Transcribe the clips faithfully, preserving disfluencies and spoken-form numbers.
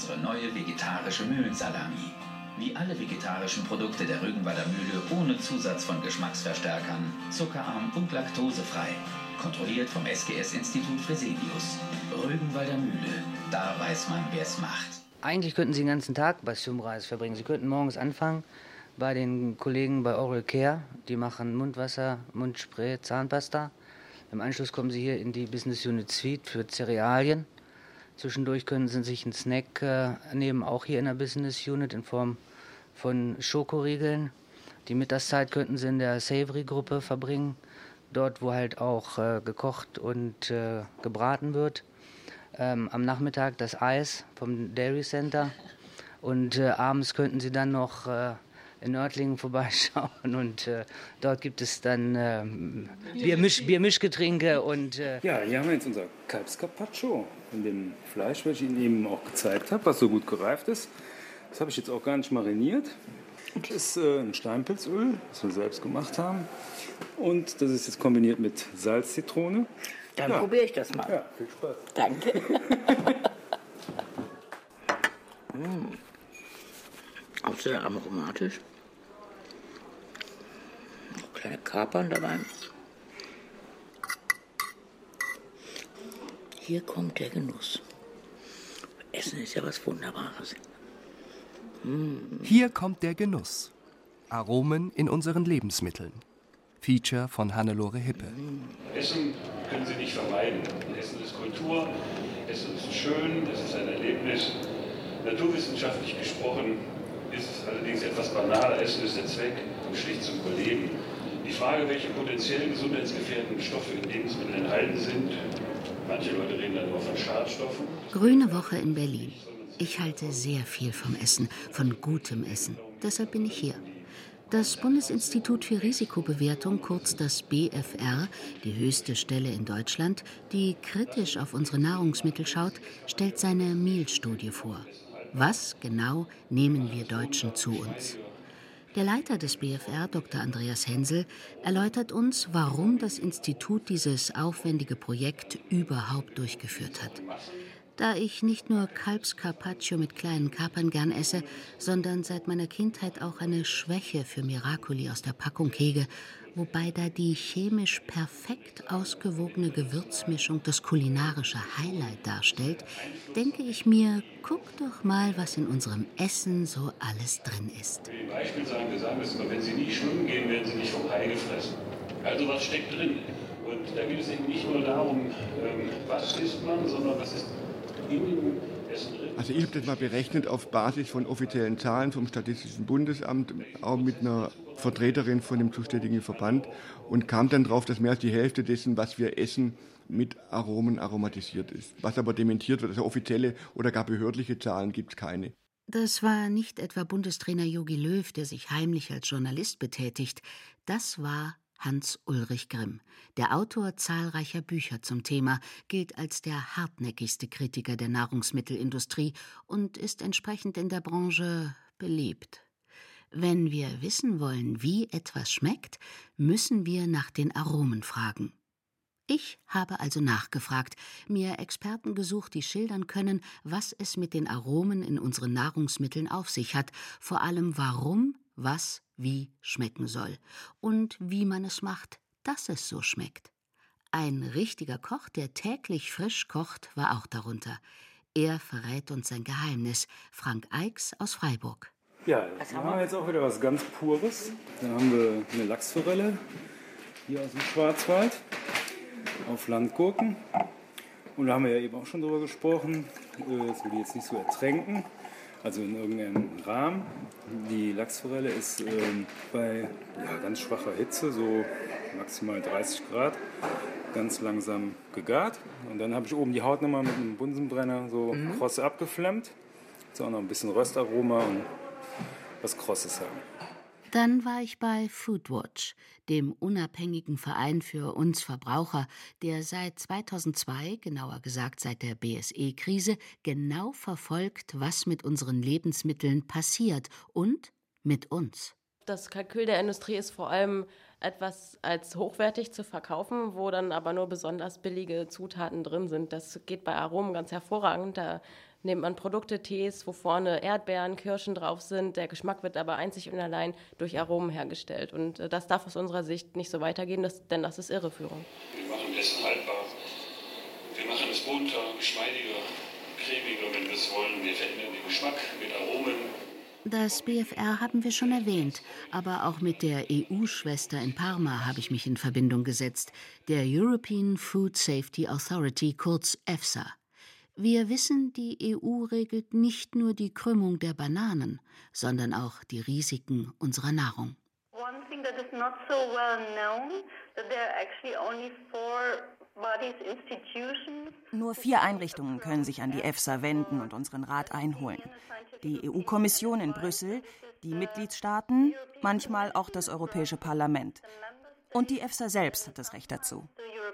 unsere neue vegetarische Mühlensalami. Wie alle vegetarischen Produkte der Rügenwalder Mühle ohne Zusatz von Geschmacksverstärkern, zuckerarm und laktosefrei. Kontrolliert vom S G S-Institut Fresenius. Rügenwalder Mühle, da weiß man, wer es macht. Eigentlich könnten Sie den ganzen Tag bei Symrise verbringen. Sie könnten morgens anfangen bei den Kollegen bei Oral Care. Die machen Mundwasser, Mundspray, Zahnpasta. Im Anschluss kommen Sie hier in die Business Unit Suite für Cerealien. Zwischendurch können Sie sich einen Snack äh, nehmen, auch hier in der Business Unit in Form von Schokoriegeln. Die Mittagszeit könnten Sie in der Savory-Gruppe verbringen, dort wo halt auch äh, gekocht und äh, gebraten wird. Ähm, am Nachmittag das Eis vom Dairy Center und äh, abends könnten Sie dann noch äh, in Nördlingen vorbeischauen und äh, dort gibt es dann äh, Biermisch, Biermischgetränke und... Äh ja, hier haben wir jetzt unser Kalbscarpaccio in dem Fleisch, welches ich Ihnen eben auch gezeigt habe, was so gut gereift ist. Das habe ich jetzt auch gar nicht mariniert. Das ist äh, ein Steinpilzöl, das wir selbst gemacht haben. Und das ist jetzt kombiniert mit Salz, Zitrone. Dann ja. probiere ich das mal. Ja, viel Spaß. Danke. mm. Auch sehr aromatisch. Noch kleine Kapern dabei. Hier kommt der Genuss. Essen ist ja was Wunderbares. Mm. Hier kommt der Genuss. Aromen in unseren Lebensmitteln. Feature von Hannelore Hippe. Essen können Sie nicht vermeiden. Essen ist Kultur, Essen ist schön, es ist ein Erlebnis. Naturwissenschaftlich gesprochen ist es allerdings etwas banaler. Essen ist der Zweck und schlicht zum Überleben. Die Frage, welche potenziell gesundheitsgefährdenden Stoffe in Lebensmitteln enthalten sind, manche Leute reden dann nur von Schadstoffen. Grüne Woche in Berlin. Ich halte sehr viel vom Essen, von gutem Essen. Deshalb bin ich hier. Das Bundesinstitut für Risikobewertung, kurz das B F R, die höchste Stelle in Deutschland, die kritisch auf unsere Nahrungsmittel schaut, stellt seine Meal-Studie vor. Was genau nehmen wir Deutschen zu uns? Der Leiter des B F R, Doktor Andreas Hensel, erläutert uns, warum das Institut dieses aufwendige Projekt überhaupt durchgeführt hat. Da ich nicht nur Kalbscarpaccio mit kleinen Kapern gern esse, sondern seit meiner Kindheit auch eine Schwäche für Miracoli aus der Packung hege, wobei da die chemisch perfekt ausgewogene Gewürzmischung das kulinarische Highlight darstellt, denke ich mir, guck doch mal, was in unserem Essen so alles drin ist. Für ein Beispiel sagen wir, sagen wir es immer, wenn Sie nicht schwimmen gehen, werden Sie nicht vom Hai gefressen. Also was steckt drin? Und da geht es eben nicht nur darum, was isst man, sondern was ist Also ich habe das mal berechnet auf Basis von offiziellen Zahlen vom Statistischen Bundesamt, auch mit einer Vertreterin von dem zuständigen Verband und kam dann drauf, dass mehr als die Hälfte dessen, was wir essen, mit Aromen aromatisiert ist. Was aber dementiert wird, also offizielle oder gar behördliche Zahlen gibt es keine. Das war nicht etwa Bundestrainer Jogi Löw, der sich heimlich als Journalist betätigt. Das war Hans-Ulrich Grimm, der Autor zahlreicher Bücher zum Thema, gilt als der hartnäckigste Kritiker der Nahrungsmittelindustrie und ist entsprechend in der Branche beliebt. Wenn wir wissen wollen, wie etwas schmeckt, müssen wir nach den Aromen fragen. Ich habe also nachgefragt, mir Experten gesucht, die schildern können, was es mit den Aromen in unseren Nahrungsmitteln auf sich hat, vor allem warum, was, wie schmecken soll und wie man es macht, dass es so schmeckt. Ein richtiger Koch, der täglich frisch kocht, war auch darunter. Er verrät uns sein Geheimnis. Frank Eichs aus Freiburg. Ja, jetzt haben wir jetzt auch wieder was ganz Pures. Da haben wir eine Lachsforelle hier aus dem Schwarzwald auf Landgurken. Und da haben wir ja eben auch schon drüber gesprochen. Das will ich jetzt nicht so ertränken. Also in irgendeinem Rahmen. Die Lachsforelle ist ähm, bei ja, ganz schwacher Hitze, so maximal dreißig Grad, ganz langsam gegart. Und dann habe ich oben die Haut nochmal mit einem Bunsenbrenner so mhm. kross abgeflammt. So auch noch ein bisschen Röstaroma und was Krosses haben. Dann war ich bei Foodwatch, dem unabhängigen Verein für uns Verbraucher, der seit zweitausendzwei, genauer gesagt seit der B S E-Krise, genau verfolgt, was mit unseren Lebensmitteln passiert und mit uns. Das Kalkül der Industrie ist vor allem etwas als hochwertig zu verkaufen, wo dann aber nur besonders billige Zutaten drin sind. Das geht bei Aromen ganz hervorragend. Da nimmt man Produkte, Tees, wo vorne Erdbeeren, Kirschen drauf sind. Der Geschmack wird aber einzig und allein durch Aromen hergestellt. Und das darf aus unserer Sicht nicht so weitergehen, das, denn das ist Irreführung. Wir machen Essen haltbar. Wir machen es bunter, geschmeidiger, cremiger, wenn wir es wollen. Wir verändern den Geschmack mit Aromen. Das B F R haben wir schon erwähnt, aber auch mit der E U-Schwester in Parma habe ich mich in Verbindung gesetzt, der European Food Safety Authority, kurz EFSA. Wir wissen, die E U regelt nicht nur die Krümmung der Bananen, sondern auch die Risiken unserer Nahrung. One thing that is not so well known, that there are actually only four bodies, institutions. Nur vier Einrichtungen können sich an die EFSA wenden und unseren Rat einholen. Die E U-Kommission in Brüssel, die Mitgliedstaaten, manchmal auch das Europäische Parlament. Und die EFSA selbst hat das Recht dazu.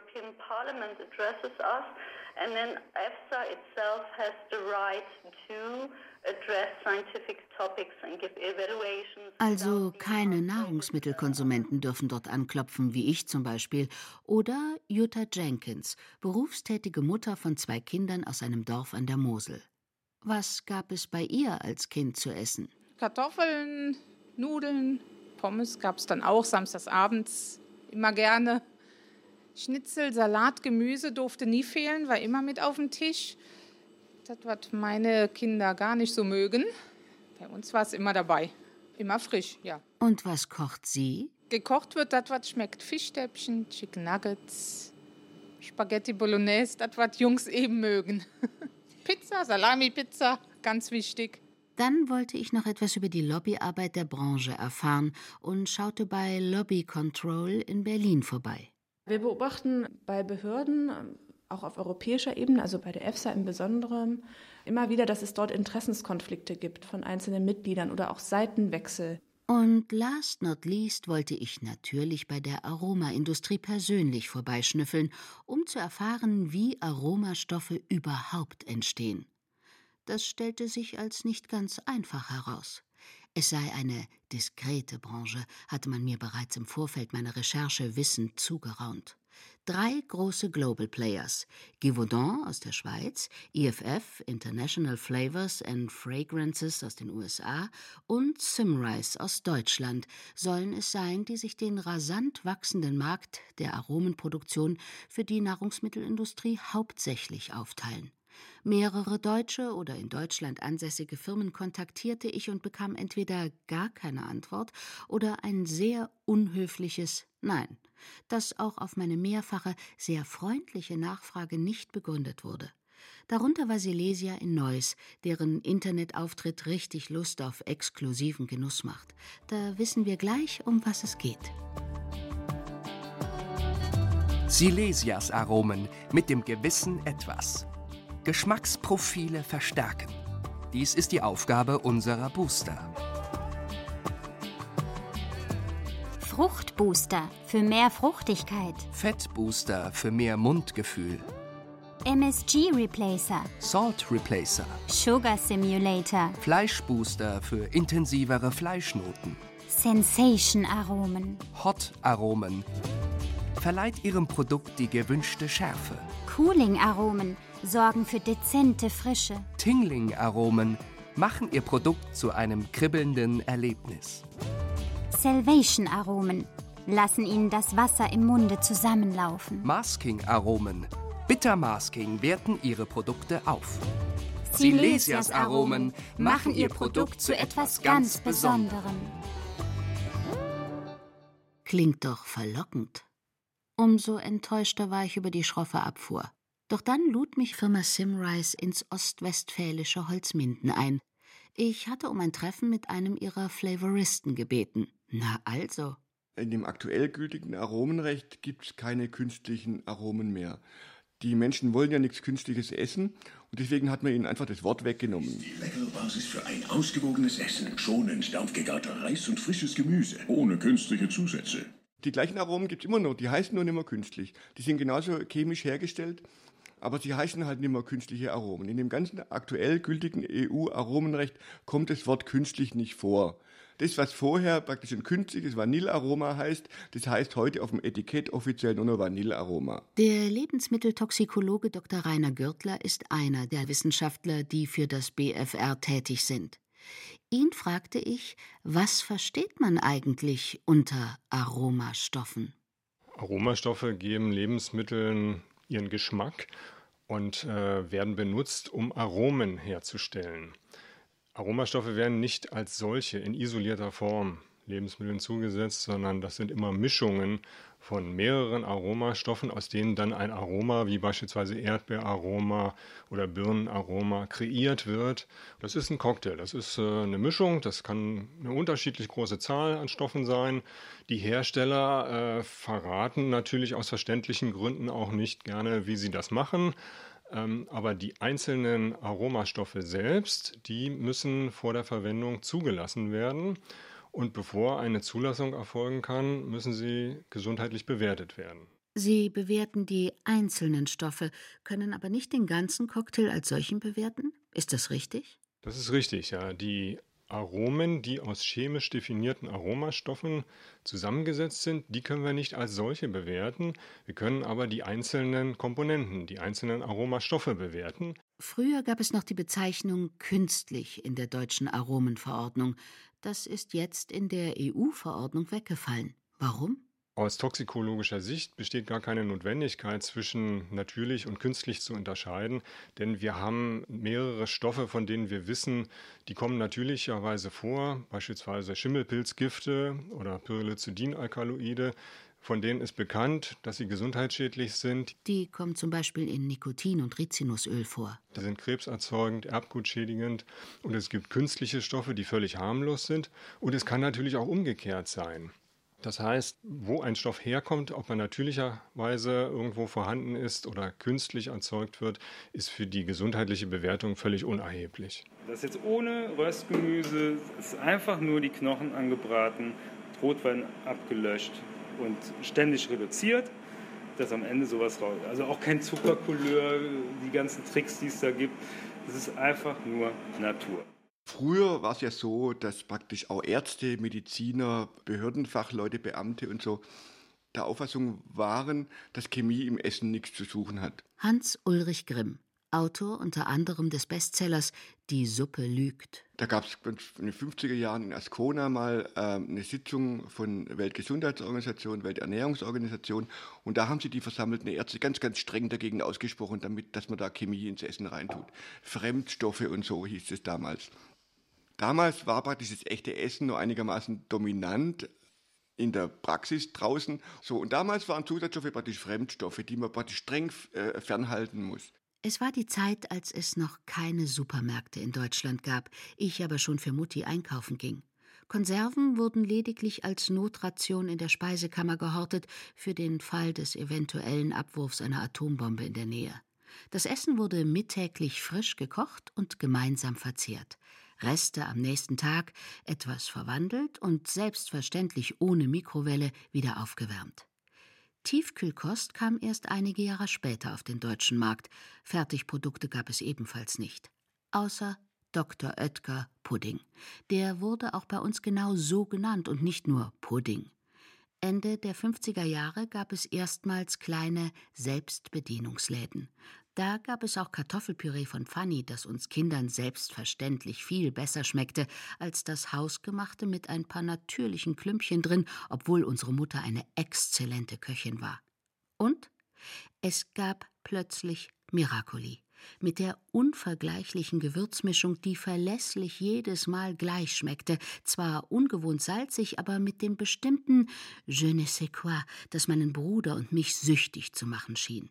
And then EFSA itself has the right to address scientific topics and give evaluations. Also keine Nahrungsmittelkonsumenten dürfen dort anklopfen, wie ich zum Beispiel. Oder Jutta Jenkins, berufstätige Mutter von zwei Kindern aus einem Dorf an der Mosel. Was gab es bei ihr als Kind zu essen? Kartoffeln, Nudeln, Pommes gab es dann auch samstags abends immer gerne. Schnitzel, Salat, Gemüse durfte nie fehlen, war immer mit auf dem Tisch. Das, was meine Kinder gar nicht so mögen. Bei uns war es immer dabei. Immer frisch, ja. Und was kocht sie? Gekocht wird das, was schmeckt. Fischstäbchen, Chicken Nuggets, Spaghetti Bolognese, das, was Jungs eben mögen. Pizza, Salami-Pizza, ganz wichtig. Dann wollte ich noch etwas über die Lobbyarbeit der Branche erfahren und schaute bei Lobby Control in Berlin vorbei. Wir beobachten bei Behörden, auch auf europäischer Ebene, also bei der EFSA im Besonderen, immer wieder, dass es dort Interessenskonflikte gibt von einzelnen Mitgliedern oder auch Seitenwechsel. Und last not least wollte ich natürlich bei der Aromaindustrie persönlich vorbeischnüffeln, um zu erfahren, wie Aromastoffe überhaupt entstehen. Das stellte sich als nicht ganz einfach heraus. Es sei eine diskrete Branche, hatte man mir bereits im Vorfeld meiner Recherche wissend zugeraunt. Drei große Global Players, Givaudan aus der Schweiz, I F F, International Flavors and Fragrances aus den U S A und Symrise aus Deutschland, sollen es sein, die sich den rasant wachsenden Markt der Aromenproduktion für die Nahrungsmittelindustrie hauptsächlich aufteilen. Mehrere deutsche oder in Deutschland ansässige Firmen kontaktierte ich und bekam entweder gar keine Antwort oder ein sehr unhöfliches Nein, das auch auf meine mehrfache, sehr freundliche Nachfrage nicht begründet wurde. Darunter war Silesia in Neuss, deren Internetauftritt richtig Lust auf exklusiven Genuss macht. Da wissen wir gleich, um was es geht. Silesias Aromen mit dem gewissen Etwas. Geschmacksprofile verstärken. Dies ist die Aufgabe unserer Booster. Fruchtbooster für mehr Fruchtigkeit. Fettbooster für mehr Mundgefühl. M S G Replacer. Salt Replacer. Sugar Simulator. Fleischbooster für intensivere Fleischnoten. Sensation Aromen. Hot Aromen. Verleiht Ihrem Produkt die gewünschte Schärfe. Cooling Aromen sorgen für dezente Frische. Tingling Aromen machen Ihr Produkt zu einem kribbelnden Erlebnis. Salvation Aromen lassen Ihnen das Wasser im Munde zusammenlaufen. Masking Aromen. Bitter Masking werten Ihre Produkte auf. Silesias Aromen machen Ihr Produkt zu etwas ganz Besonderem. Klingt doch verlockend. Umso enttäuschter war ich über die schroffe Abfuhr. Doch dann lud mich Firma Symrise ins ostwestfälische Holzminden ein. Ich hatte um ein Treffen mit einem ihrer Flavoristen gebeten. Na also. In dem aktuell gültigen Aromenrecht gibt es keine künstlichen Aromen mehr. Die Menschen wollen ja nichts Künstliches essen und deswegen hat man ihnen einfach das Wort weggenommen. Die leckere Basis für ein ausgewogenes Essen. Schonend dampfgegarter Reis und frisches Gemüse. Ohne künstliche Zusätze. Die gleichen Aromen gibt es immer noch, die heißen nur nicht mehr künstlich. Die sind genauso chemisch hergestellt aber sie heißen halt nicht mehr künstliche Aromen. In dem ganzen aktuell gültigen E U-Aromenrecht kommt das Wort künstlich nicht vor. Das, was vorher praktisch ein künstliches Vanillearoma heißt, das heißt heute auf dem Etikett offiziell nur noch Vanillearoma. Der Lebensmitteltoxikologe Doktor Rainer Gürtler ist einer der Wissenschaftler, die für das B F R tätig sind. Ihn fragte ich, was versteht man eigentlich unter Aromastoffen? Aromastoffe geben Lebensmitteln ihren Geschmack und äh, werden benutzt, um Aromen herzustellen. Aromastoffe werden nicht als solche in isolierter Form Lebensmitteln zugesetzt, sondern das sind immer Mischungen von mehreren Aromastoffen, aus denen dann ein Aroma wie beispielsweise Erdbeeraroma oder Birnenaroma kreiert wird. Das ist ein Cocktail, das ist äh, eine Mischung, das kann eine unterschiedlich große Zahl an Stoffen sein. Die Hersteller äh, verraten natürlich aus verständlichen Gründen auch nicht gerne, wie sie das machen. Ähm, aber die einzelnen Aromastoffe selbst, die müssen vor der Verwendung zugelassen werden. Und bevor eine Zulassung erfolgen kann, müssen sie gesundheitlich bewertet werden. Sie bewerten die einzelnen Stoffe, können aber nicht den ganzen Cocktail als solchen bewerten? Ist das richtig? Das ist richtig, ja. Die Aromen, die aus chemisch definierten Aromastoffen zusammengesetzt sind, die können wir nicht als solche bewerten. Wir können aber die einzelnen Komponenten, die einzelnen Aromastoffe bewerten. Früher gab es noch die Bezeichnung künstlich in der deutschen Aromenverordnung. Das ist jetzt in der E U-Verordnung weggefallen. Warum? Aus toxikologischer Sicht besteht gar keine Notwendigkeit, zwischen natürlich und künstlich zu unterscheiden, denn wir haben mehrere Stoffe, von denen wir wissen, die kommen natürlicherweise vor, beispielsweise Schimmelpilzgifte oder Pyrrolizidin-Alkaloide, von denen ist bekannt, dass sie gesundheitsschädlich sind. Die kommen zum Beispiel in Nikotin und Rizinusöl vor. Die sind krebserzeugend, erbgutschädigend und es gibt künstliche Stoffe, die völlig harmlos sind und es kann natürlich auch umgekehrt sein. Das heißt, wo ein Stoff herkommt, ob er natürlicherweise irgendwo vorhanden ist oder künstlich erzeugt wird, ist für die gesundheitliche Bewertung völlig unerheblich. Das ist jetzt ohne Röstgemüse, es ist einfach nur die Knochen angebraten, Rotwein abgelöscht und ständig reduziert, dass am Ende sowas raus. Also auch kein Zuckercouleur, die ganzen Tricks, die es da gibt. Es ist einfach nur Natur. Früher war es ja so, dass praktisch auch Ärzte, Mediziner, Behördenfachleute, Beamte und so der Auffassung waren, dass Chemie im Essen nichts zu suchen hat. Hans-Ulrich Grimm, Autor unter anderem des Bestsellers Die Suppe lügt. Da gab es in den fünfziger Jahren in Ascona mal äh, eine Sitzung von Weltgesundheitsorganisation, Welternährungsorganisation und da haben sich die versammelten Ärzte ganz, ganz streng dagegen ausgesprochen, damit, dass man da Chemie ins Essen reintut. Fremdstoffe und so hieß es damals. Damals war praktisch das echte Essen nur einigermaßen dominant in der Praxis draußen. So, und damals waren Zusatzstoffe praktisch Fremdstoffe, die man praktisch streng äh, fernhalten muss. Es war die Zeit, als es noch keine Supermärkte in Deutschland gab, ich aber schon für Mutti einkaufen ging. Konserven wurden lediglich als Notration in der Speisekammer gehortet, für den Fall des eventuellen Abwurfs einer Atombombe in der Nähe. Das Essen wurde mittäglich frisch gekocht und gemeinsam verzehrt. Reste am nächsten Tag etwas verwandelt und selbstverständlich ohne Mikrowelle wieder aufgewärmt. Tiefkühlkost kam erst einige Jahre später auf den deutschen Markt. Fertigprodukte gab es ebenfalls nicht. Außer Doktor Oetker Pudding. Der wurde auch bei uns genau so genannt und nicht nur Pudding. Ende der fünfziger Jahre gab es erstmals kleine Selbstbedienungsläden. Da gab es auch Kartoffelpüree von Fanny, das uns Kindern selbstverständlich viel besser schmeckte als das hausgemachte mit ein paar natürlichen Klümpchen drin, obwohl unsere Mutter eine exzellente Köchin war. Und es gab plötzlich Miracoli mit der unvergleichlichen Gewürzmischung, die verlässlich jedes Mal gleich schmeckte, zwar ungewohnt salzig, aber mit dem bestimmten Je ne sais quoi, das meinen Bruder und mich süchtig zu machen schien.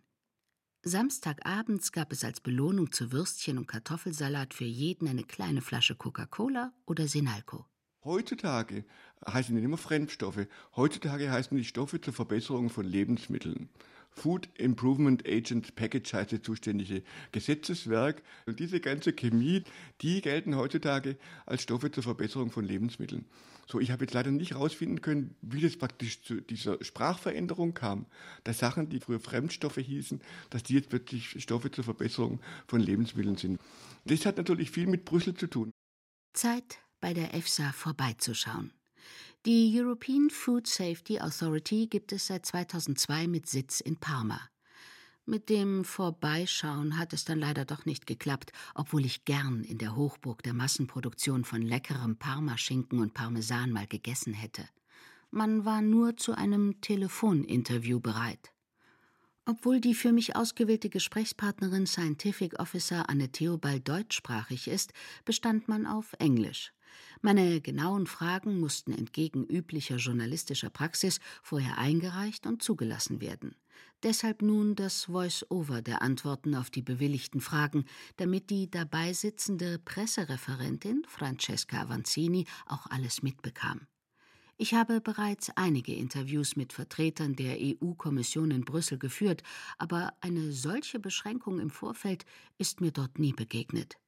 Samstagabends gab es als Belohnung zu Würstchen und Kartoffelsalat für jeden eine kleine Flasche Coca-Cola oder Sinalco. Heutzutage heißen die nicht mehr Fremdstoffe. Heutzutage heißen die Stoffe zur Verbesserung von Lebensmitteln. Food Improvement Agent Package heißt das zuständige Gesetzeswerk. Und diese ganze Chemie, die gelten heutzutage als Stoffe zur Verbesserung von Lebensmitteln. So, ich habe jetzt leider nicht herausfinden können, wie das praktisch zu dieser Sprachveränderung kam, dass Sachen, die früher Fremdstoffe hießen, dass die jetzt plötzlich Stoffe zur Verbesserung von Lebensmitteln sind. Das hat natürlich viel mit Brüssel zu tun. Zeit, bei der EFSA vorbeizuschauen. Die European Food Safety Authority gibt es seit zweitausendzwei mit Sitz in Parma. Mit dem Vorbeischauen hat es dann leider doch nicht geklappt, obwohl ich gern in der Hochburg der Massenproduktion von leckerem Parmaschinken und Parmesan mal gegessen hätte. Man war nur zu einem Telefoninterview bereit. Obwohl die für mich ausgewählte Gesprächspartnerin Scientific Officer Anne Theobald deutschsprachig ist, bestand man auf Englisch. Meine genauen Fragen mussten entgegen üblicher journalistischer Praxis vorher eingereicht und zugelassen werden. Deshalb nun das Voice-Over der Antworten auf die bewilligten Fragen, damit die dabei sitzende Pressereferentin Francesca Avanzini auch alles mitbekam. Ich habe bereits einige Interviews mit Vertretern der E U-Kommission in Brüssel geführt, aber eine solche Beschränkung im Vorfeld ist mir dort nie begegnet.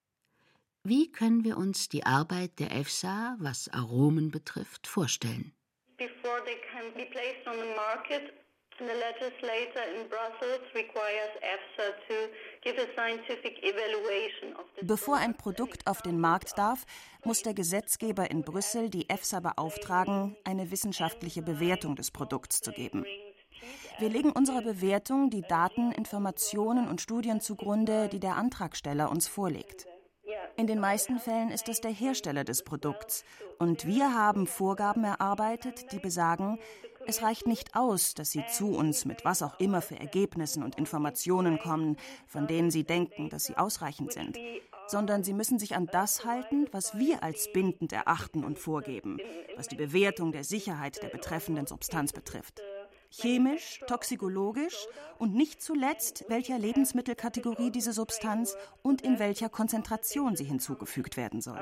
Wie können wir uns die Arbeit der EFSA, was Aromen betrifft, vorstellen? Before they can be placed on the market, the legislator in Brussels requires EFSA to give a scientific evaluation of the. Bevor ein Produkt auf den Markt darf, muss der Gesetzgeber in Brüssel die EFSA beauftragen, eine wissenschaftliche Bewertung des Produkts zu geben. Wir legen unserer Bewertung die Daten, Informationen und Studien zugrunde, die der Antragsteller uns vorlegt. In den meisten Fällen ist es der Hersteller des Produkts, und wir haben Vorgaben erarbeitet, die besagen, es reicht nicht aus, dass sie zu uns mit was auch immer für Ergebnissen und Informationen kommen, von denen sie denken, dass sie ausreichend sind, sondern sie müssen sich an das halten, was wir als bindend erachten und vorgeben, was die Bewertung der Sicherheit der betreffenden Substanz betrifft. Chemisch, toxikologisch und nicht zuletzt, welcher Lebensmittelkategorie diese Substanz und in welcher Konzentration sie hinzugefügt werden soll.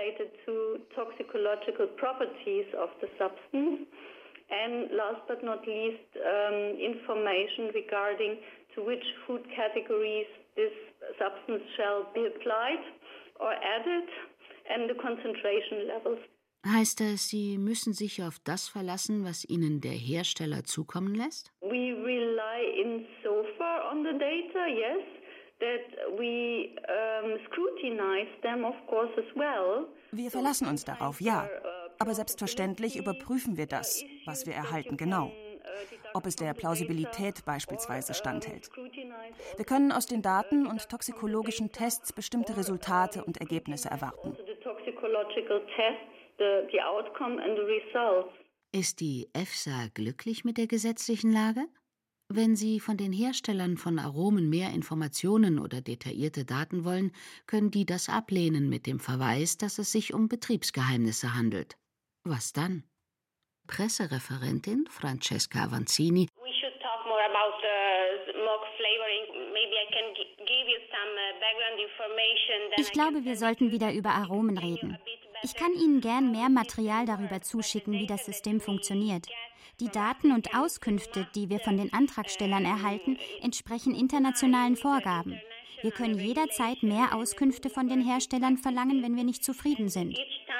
And last but not least, um, information regarding to which food categories this substance shall be applied or added and the concentration levels. Heißt das, Sie müssen sich auf das verlassen, was Ihnen der Hersteller zukommen lässt? We rely in so far on the data, yes, that we um, scrutinize them, of course, as well. Wir verlassen uns darauf, ja. Aber selbstverständlich überprüfen wir das, was wir erhalten, genau. Ob es der Plausibilität beispielsweise standhält. Wir können aus den Daten und toxikologischen Tests bestimmte Resultate und Ergebnisse erwarten. Ist die EFSA glücklich mit der gesetzlichen Lage? Wenn Sie von den Herstellern von Aromen mehr Informationen oder detaillierte Daten wollen, können die das ablehnen mit dem Verweis, dass es sich um Betriebsgeheimnisse handelt. Was dann? Pressereferentin Francesca Avanzini. Ich glaube, wir sollten wieder über Aromen reden. Ich kann Ihnen gern mehr Material darüber zuschicken, wie das System funktioniert. Die Daten und Auskünfte, die wir von den Antragstellern erhalten, entsprechen internationalen Vorgaben. Wir können jederzeit mehr Auskünfte von den Herstellern verlangen, wenn wir nicht zufrieden sind.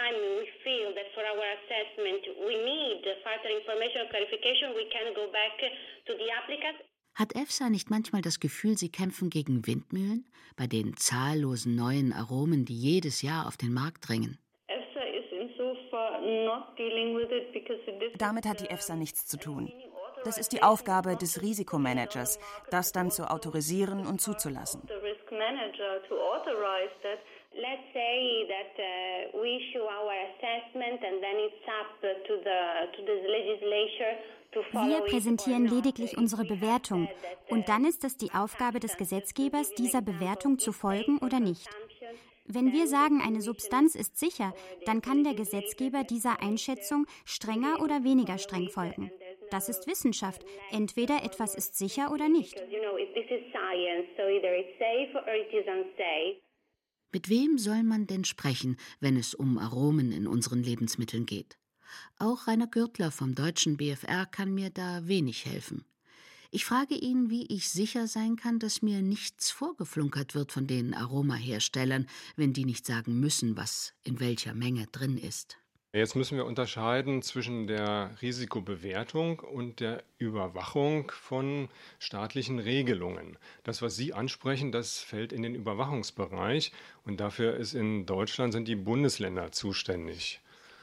Hat EFSA nicht manchmal das Gefühl, sie kämpfen gegen Windmühlen bei den zahllosen neuen Aromen, die jedes Jahr auf den Markt drängen? Damit hat die EFSA nichts zu tun. Das ist die Aufgabe des Risikomanagers, das dann zu autorisieren und zuzulassen. Wir präsentieren lediglich unsere Bewertung und dann ist es die Aufgabe des Gesetzgebers, dieser Bewertung zu folgen oder nicht. Wenn wir sagen, eine Substanz ist sicher, dann kann der Gesetzgeber dieser Einschätzung strenger oder weniger streng folgen. Das ist Wissenschaft. Entweder etwas ist sicher oder nicht. Mit wem soll man denn sprechen, wenn es um Aromen in unseren Lebensmitteln geht? Auch Rainer Gürtler vom deutschen B F R kann mir da wenig helfen. Ich frage ihn, wie ich sicher sein kann, dass mir nichts vorgeflunkert wird von den Aromaherstellern, wenn die nicht sagen müssen, was in welcher Menge drin ist. Jetzt müssen wir unterscheiden zwischen der Risikobewertung und der Überwachung von staatlichen Regelungen. Das, was Sie ansprechen, das fällt in den Überwachungsbereich und dafür ist in Deutschland sind die Bundesländer zuständig.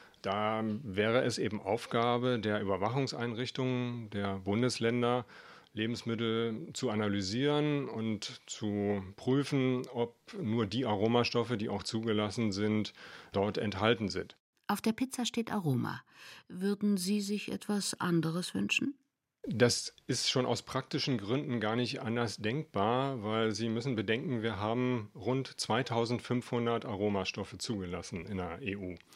Da wäre es eben Aufgabe der Überwachungseinrichtungen der Bundesländer, Lebensmittel zu analysieren und zu prüfen, ob nur die Aromastoffe, die auch zugelassen sind, dort enthalten sind. Auf der Pizza steht Aroma. Würden Sie sich etwas anderes wünschen? Das ist schon aus praktischen Gründen gar nicht anders denkbar, weil Sie müssen bedenken, wir haben rund zweitausendfünfhundert Aromastoffe zugelassen in der E U.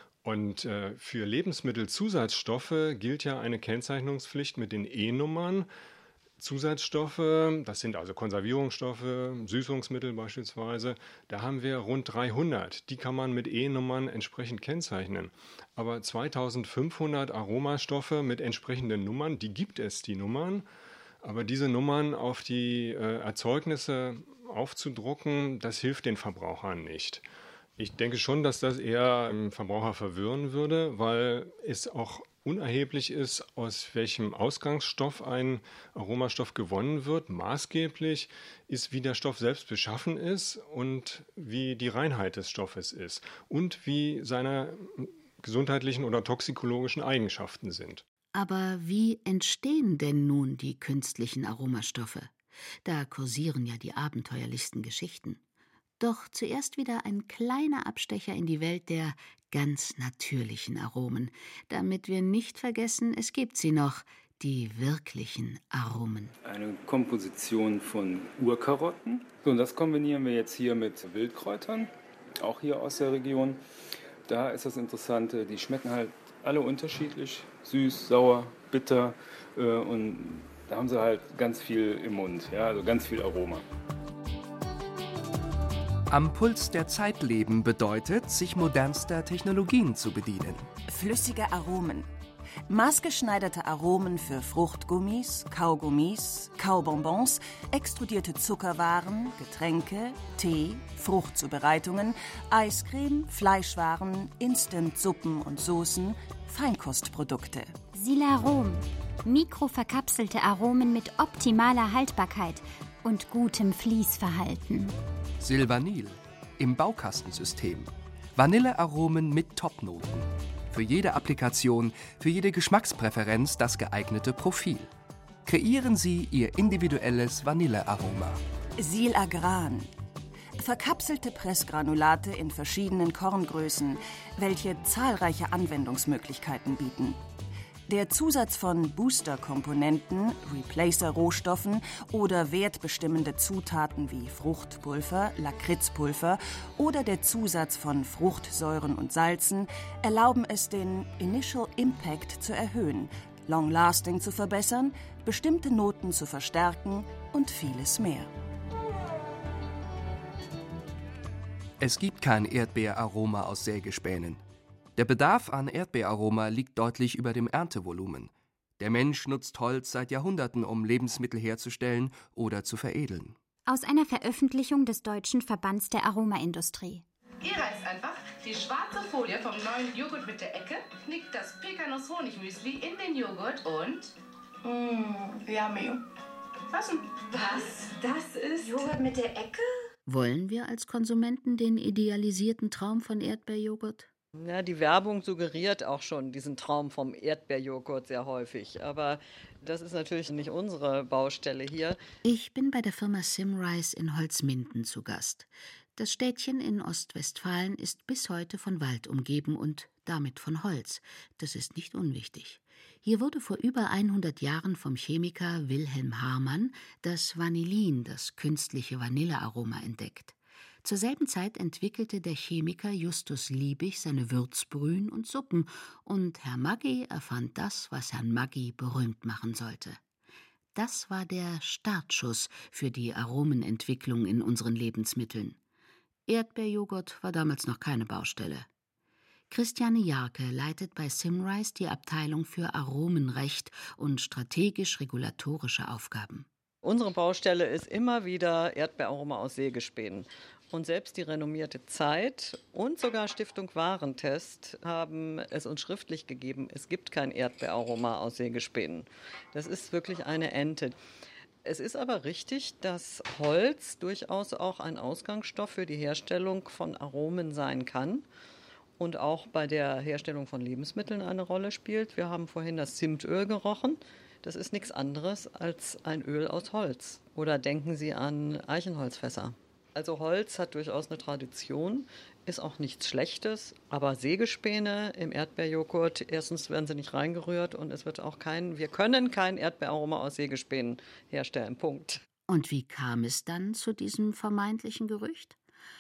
Und äh, für Lebensmittelzusatzstoffe gilt ja eine Kennzeichnungspflicht mit den E-Nummern. Zusatzstoffe, das sind also Konservierungsstoffe, Süßungsmittel beispielsweise, da haben wir rund dreihundert. Die kann man mit E-Nummern entsprechend kennzeichnen. Aber zweitausendfünfhundert Aromastoffe mit entsprechenden Nummern, die gibt es, die Nummern. Aber diese Nummern auf die äh, Erzeugnisse aufzudrucken, das hilft den Verbrauchern nicht. Ich denke schon, dass das eher den Verbraucher verwirren würde, weil es auch unerheblich ist, aus welchem Ausgangsstoff ein Aromastoff gewonnen wird. Maßgeblich ist, wie der Stoff selbst beschaffen ist und wie die Reinheit des Stoffes ist und wie seine gesundheitlichen oder toxikologischen Eigenschaften sind. Aber wie entstehen denn nun die künstlichen Aromastoffe? Da kursieren ja die abenteuerlichsten Geschichten. Doch zuerst wieder ein kleiner Abstecher in die Welt der ganz natürlichen Aromen, damit wir nicht vergessen, es gibt sie noch, die wirklichen Aromen. Eine Komposition von Urkarotten. So, und das kombinieren wir jetzt hier mit Wildkräutern, auch hier aus der Region. Da ist das Interessante, die schmecken halt alle unterschiedlich, süß, sauer, bitter äh, und da haben sie halt ganz viel im Mund, ja, also ganz viel Aroma. Am Puls der Zeit leben bedeutet, sich modernster Technologien zu bedienen. Flüssige Aromen. Maßgeschneiderte Aromen für Fruchtgummis, Kaugummis, Kaubonbons, extrudierte Zuckerwaren, Getränke, Tee, Fruchtzubereitungen, Eiscreme, Fleischwaren, Instant-Suppen und Soßen, Feinkostprodukte. Silarom. Mikroverkapselte Aromen mit optimaler Haltbarkeit und gutem Fließverhalten. Silvanil im Baukastensystem. Vanillearomen mit Topnoten. Für jede Applikation, für jede Geschmackspräferenz das geeignete Profil. Kreieren Sie Ihr individuelles Vanillearoma. Silagran. Verkapselte Pressgranulate in verschiedenen Korngrößen, welche zahlreiche Anwendungsmöglichkeiten bieten. Der Zusatz von Booster-Komponenten, Replacer-Rohstoffen oder wertbestimmende Zutaten wie Fruchtpulver, Lakritzpulver oder der Zusatz von Fruchtsäuren und Salzen erlauben es, den Initial Impact zu erhöhen, Long-Lasting zu verbessern, bestimmte Noten zu verstärken und vieles mehr. Es gibt kein Erdbeeraroma aus Sägespänen. Der Bedarf an Erdbeeraroma liegt deutlich über dem Erntevolumen. Der Mensch nutzt Holz seit Jahrhunderten, um Lebensmittel herzustellen oder zu veredeln. Aus einer Veröffentlichung des Deutschen Verbands der Aromaindustrie. Ihr reißt einfach die schwarze Folie vom neuen Joghurt mit der Ecke, knickt das Pekanuss-Honigmüsli in den Joghurt und... Mmh, yummy. Was denn? Was? Das ist Joghurt mit der Ecke? Wollen wir als Konsumenten den idealisierten Traum von Erdbeerjoghurt? Ja, die Werbung suggeriert auch schon diesen Traum vom Erdbeerjoghurt sehr häufig. Aber das ist natürlich nicht unsere Baustelle hier. Ich bin bei der Firma Simrise in Holzminden zu Gast. Das Städtchen in Ostwestfalen ist bis heute von Wald umgeben und damit von Holz. Das ist nicht unwichtig. Hier wurde vor über hundert Jahren vom Chemiker Wilhelm Hamann das Vanillin, das künstliche Vanillearoma, entdeckt. Zur selben Zeit entwickelte der Chemiker Justus Liebig seine Würzbrühen und Suppen und Herr Maggi erfand das, was Herrn Maggi berühmt machen sollte. Das war der Startschuss für die Aromenentwicklung in unseren Lebensmitteln. Erdbeerjoghurt war damals noch keine Baustelle. Christiane Jarke leitet bei Symrise die Abteilung für Aromenrecht und strategisch-regulatorische Aufgaben. Unsere Baustelle ist immer wieder Erdbeeraroma aus Sägespänen. Und selbst die renommierte Zeit und sogar Stiftung Warentest haben es uns schriftlich gegeben, es gibt kein Erdbeeraroma aus Sägespänen. Das ist wirklich eine Ente. Es ist aber richtig, dass Holz durchaus auch ein Ausgangsstoff für die Herstellung von Aromen sein kann und auch bei der Herstellung von Lebensmitteln eine Rolle spielt. Wir haben vorhin das Zimtöl gerochen. Das ist nichts anderes als ein Öl aus Holz. Oder denken Sie an Eichenholzfässer. Also Holz hat durchaus eine Tradition, ist auch nichts Schlechtes, aber Sägespäne im Erdbeerjoghurt, erstens werden sie nicht reingerührt und es wird auch kein, wir können kein Erdbeeraroma aus Sägespänen herstellen, Punkt. Und wie kam es dann zu diesem vermeintlichen Gerücht?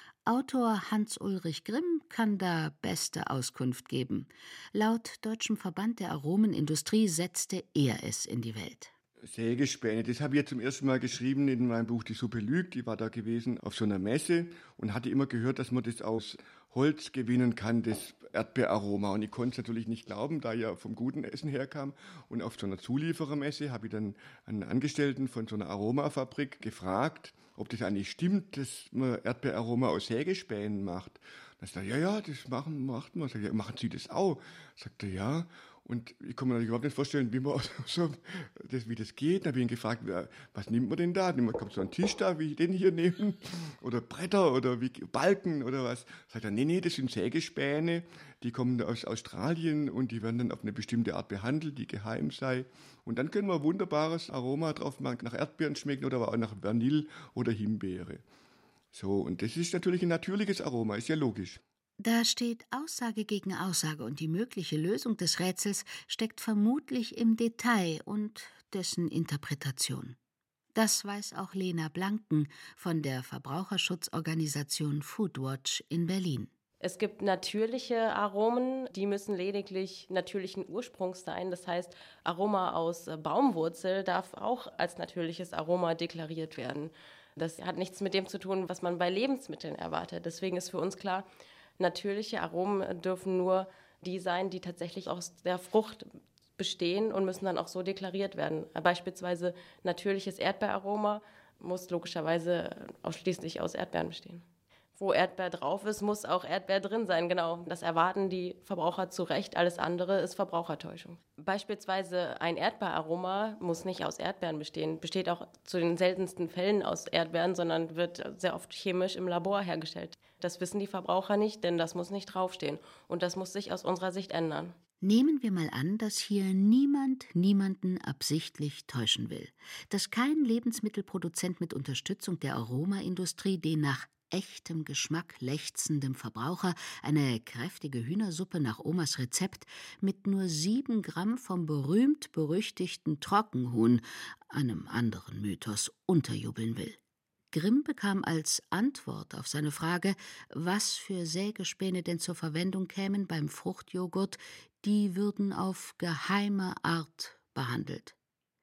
Autor Hans-Ulrich Grimm kann da beste Auskunft geben. Laut Deutschem Verband der Aromenindustrie setzte er es in die Welt. Sägespäne, das habe ich jetzt zum ersten Mal geschrieben in meinem Buch Die Suppe lügt. Ich war da gewesen auf so einer Messe und hatte immer gehört, dass man das aus Holz gewinnen kann, das Erdbeeraroma. Und ich konnte es natürlich nicht glauben, da ich ja vom guten Essen herkam. Und auf so einer Zulieferermesse habe ich dann einen Angestellten von so einer Aromafabrik gefragt, ob das eigentlich stimmt, dass man Erdbeeraroma aus Sägespänen macht. Da sagt er, ja, ja, das machen, macht man. Sag ich, ja, machen Sie das auch? Sagt er, ja. Und ich kann mir natürlich überhaupt nicht vorstellen, wie man so, das, wie das geht. Dann habe ich ihn gefragt, was nimmt man denn da? Kommt so ein Tisch da, wie ich den hier nehme? Oder Bretter oder wie, Balken oder was? Sagt er, nee, nee, das sind Sägespäne. Die kommen aus Australien und die werden dann auf eine bestimmte Art behandelt, die geheim sei. Und dann können wir ein wunderbares Aroma drauf machen, nach Erdbeeren schmecken oder aber auch nach Vanille oder Himbeere. So, und das ist natürlich ein natürliches Aroma, ist ja logisch. Da steht Aussage gegen Aussage und die mögliche Lösung des Rätsels steckt vermutlich im Detail und dessen Interpretation. Das weiß auch Lena Blanken von der Verbraucherschutzorganisation Foodwatch in Berlin. Es gibt natürliche Aromen, die müssen lediglich natürlichen Ursprungs sein. Das heißt, Aroma aus Baumwurzel darf auch als natürliches Aroma deklariert werden. Das hat nichts mit dem zu tun, was man bei Lebensmitteln erwartet. Deswegen ist für uns klar, natürliche Aromen dürfen nur die sein, die tatsächlich aus der Frucht bestehen und müssen dann auch so deklariert werden. Beispielsweise natürliches Erdbeeraroma muss logischerweise ausschließlich aus Erdbeeren bestehen. Wo Erdbeer drauf ist, muss auch Erdbeer drin sein, genau. Das erwarten die Verbraucher zu Recht, alles andere ist Verbrauchertäuschung. Beispielsweise ein Erdbeeraroma muss nicht aus Erdbeeren bestehen, besteht auch zu den seltensten Fällen aus Erdbeeren, sondern wird sehr oft chemisch im Labor hergestellt. Das wissen die Verbraucher nicht, denn das muss nicht draufstehen und das muss sich aus unserer Sicht ändern. Nehmen wir mal an, dass hier niemand niemanden absichtlich täuschen will. Dass kein Lebensmittelproduzent mit Unterstützung der Aromaindustrie den nach echtem Geschmack lechzendem Verbraucher eine kräftige Hühnersuppe nach Omas Rezept mit nur sieben Gramm vom berühmt-berüchtigten Trockenhuhn, einem anderen Mythos, unterjubeln will. Grimm bekam als Antwort auf seine Frage, was für Sägespäne denn zur Verwendung kämen beim Fruchtjoghurt, die würden auf geheime Art behandelt.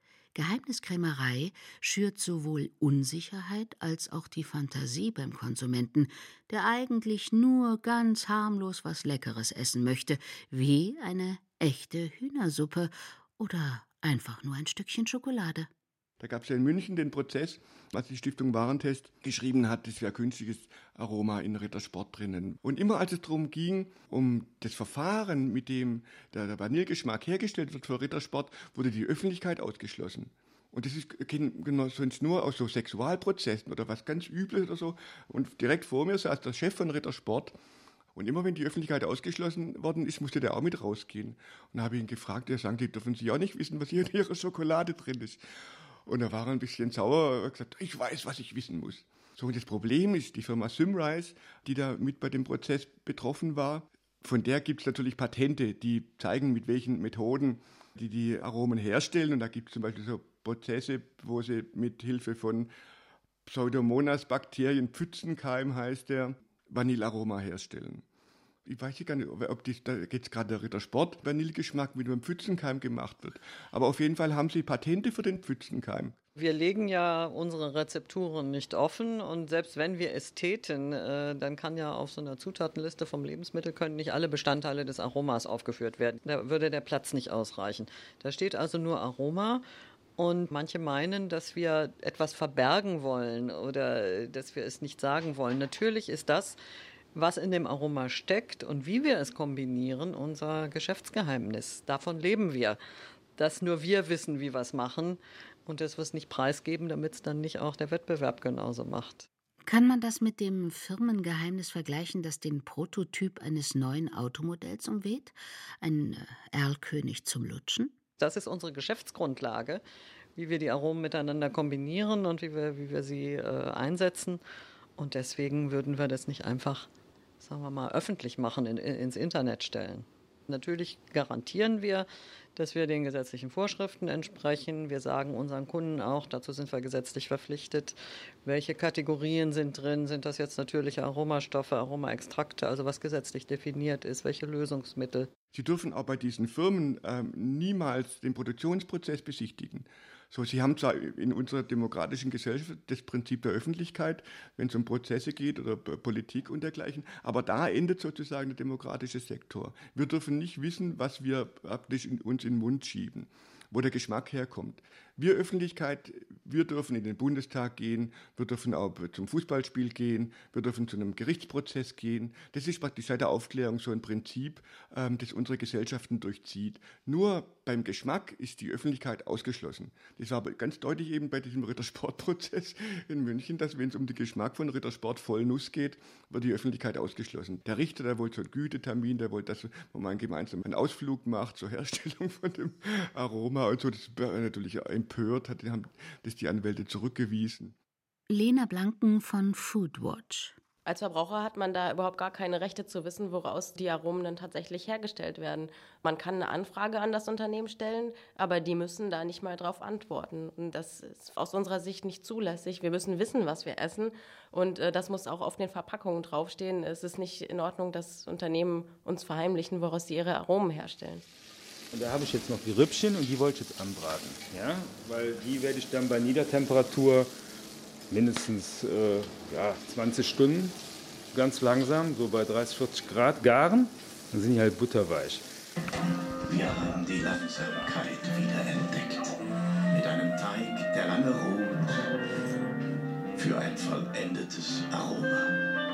Geheimniskrämerei schürt sowohl Unsicherheit als auch die Fantasie beim Konsumenten, der eigentlich nur ganz harmlos was Leckeres essen möchte, wie eine echte Hühnersuppe oder einfach nur ein Stückchen Schokolade. Da gab es ja in München den Prozess, was die Stiftung Warentest geschrieben hat, das wäre künstliches Aroma in Rittersport drinnen. Und immer als es darum ging, um das Verfahren, mit dem der, der Vanillegeschmack hergestellt wird für Rittersport, wurde die Öffentlichkeit ausgeschlossen. Und das ist genau, sonst nur aus so Sexualprozessen oder was ganz Übles oder so. Und direkt vor mir saß der Chef von Rittersport. Und immer wenn die Öffentlichkeit ausgeschlossen worden ist, musste der auch mit rausgehen. Und da habe ich ihn gefragt, er sagte, dürfen Sie auch nicht wissen, was hier in Ihrer Schokolade drin ist. Und er war ein bisschen sauer, er hat gesagt, ich weiß, was ich wissen muss. So, und das Problem ist, die Firma Symrise, die da mit bei dem Prozess betroffen war, von der gibt es natürlich Patente, die zeigen, mit welchen Methoden die die Aromen herstellen. Und da gibt es zum Beispiel so Prozesse, wo sie mit Hilfe von Pseudomonas-Bakterien, Pfützenkeim heißt der, Vanillearoma herstellen. Ich weiß gar nicht, ob das, da jetzt gerade der Rittersport Vanillegeschmack mit einem Pfützenkeim gemacht wird. Aber auf jeden Fall haben sie Patente für den Pfützenkeim. Wir legen ja unsere Rezepturen nicht offen und selbst wenn wir es täten, äh, dann kann ja auf so einer Zutatenliste vom Lebensmittel können nicht alle Bestandteile des Aromas aufgeführt werden. Da würde der Platz nicht ausreichen. Da steht also nur Aroma und manche meinen, dass wir etwas verbergen wollen oder dass wir es nicht sagen wollen. Natürlich ist das, was in dem Aroma steckt und wie wir es kombinieren, unser Geschäftsgeheimnis. Davon leben wir, dass nur wir wissen, wie wir es machen. Und dass wir es nicht preisgeben, damit es dann nicht auch der Wettbewerb genauso macht. Kann man das mit dem Firmengeheimnis vergleichen, das den Prototyp eines neuen Automodells umweht? Ein Erlkönig zum Lutschen? Das ist unsere Geschäftsgrundlage, wie wir die Aromen miteinander kombinieren und wie wir, wie wir sie äh, einsetzen. Und deswegen würden wir das nicht einfach, sagen wir mal, öffentlich machen, in, in, ins Internet stellen. Natürlich garantieren wir, dass wir den gesetzlichen Vorschriften entsprechen. Wir sagen unseren Kunden auch, dazu sind wir gesetzlich verpflichtet, welche Kategorien sind drin. Sind das jetzt natürliche Aromastoffe, Aromaextrakte, also was gesetzlich definiert ist, welche Lösungsmittel. Sie dürfen auch bei diesen Firmen ähm, niemals den Produktionsprozess besichtigen. So, Sie haben zwar in unserer demokratischen Gesellschaft das Prinzip der Öffentlichkeit, wenn es um Prozesse geht oder Politik und dergleichen, aber da endet sozusagen der demokratische Sektor. Wir dürfen nicht wissen, was wir praktisch in, uns in den Mund schieben, wo der Geschmack herkommt. Wir Öffentlichkeit, wir dürfen in den Bundestag gehen, wir dürfen auch zum Fußballspiel gehen, wir dürfen zu einem Gerichtsprozess gehen. Das ist praktisch seit der Aufklärung so ein Prinzip, ähm, das unsere Gesellschaften durchzieht. Nur beim Geschmack ist die Öffentlichkeit ausgeschlossen. Das war aber ganz deutlich eben bei diesem Rittersportprozess in München, dass wenn es um den Geschmack von Rittersport voll Nuss geht, wird die Öffentlichkeit ausgeschlossen. Der Richter, der wollte so einen Gütetermin, der wollte, dass man gemeinsam einen Ausflug macht zur Herstellung von dem Aroma und so. Das war natürlich empört, hat, haben das die Anwälte zurückgewiesen. Lena Blanken von Foodwatch. Als Verbraucher hat man da überhaupt gar keine Rechte zu wissen, woraus die Aromen dann tatsächlich hergestellt werden. Man kann eine Anfrage an das Unternehmen stellen, aber die müssen da nicht mal drauf antworten. Und das ist aus unserer Sicht nicht zulässig. Wir müssen wissen, was wir essen und äh, das muss auch auf den Verpackungen draufstehen. Es ist nicht in Ordnung, dass Unternehmen uns verheimlichen, woraus sie ihre Aromen herstellen. Und da habe ich jetzt noch die Rippchen und die wollte ich jetzt anbraten. Ja? Weil die werde ich dann bei Niedertemperatur mindestens äh, ja, zwanzig Stunden ganz langsam, so bei dreißig, vierzig Grad garen. Dann sind die halt butterweich. Wir haben die Langsamkeit wiederentdeckt. Mit einem Teig, der lange ruht, für ein vollendetes Aroma.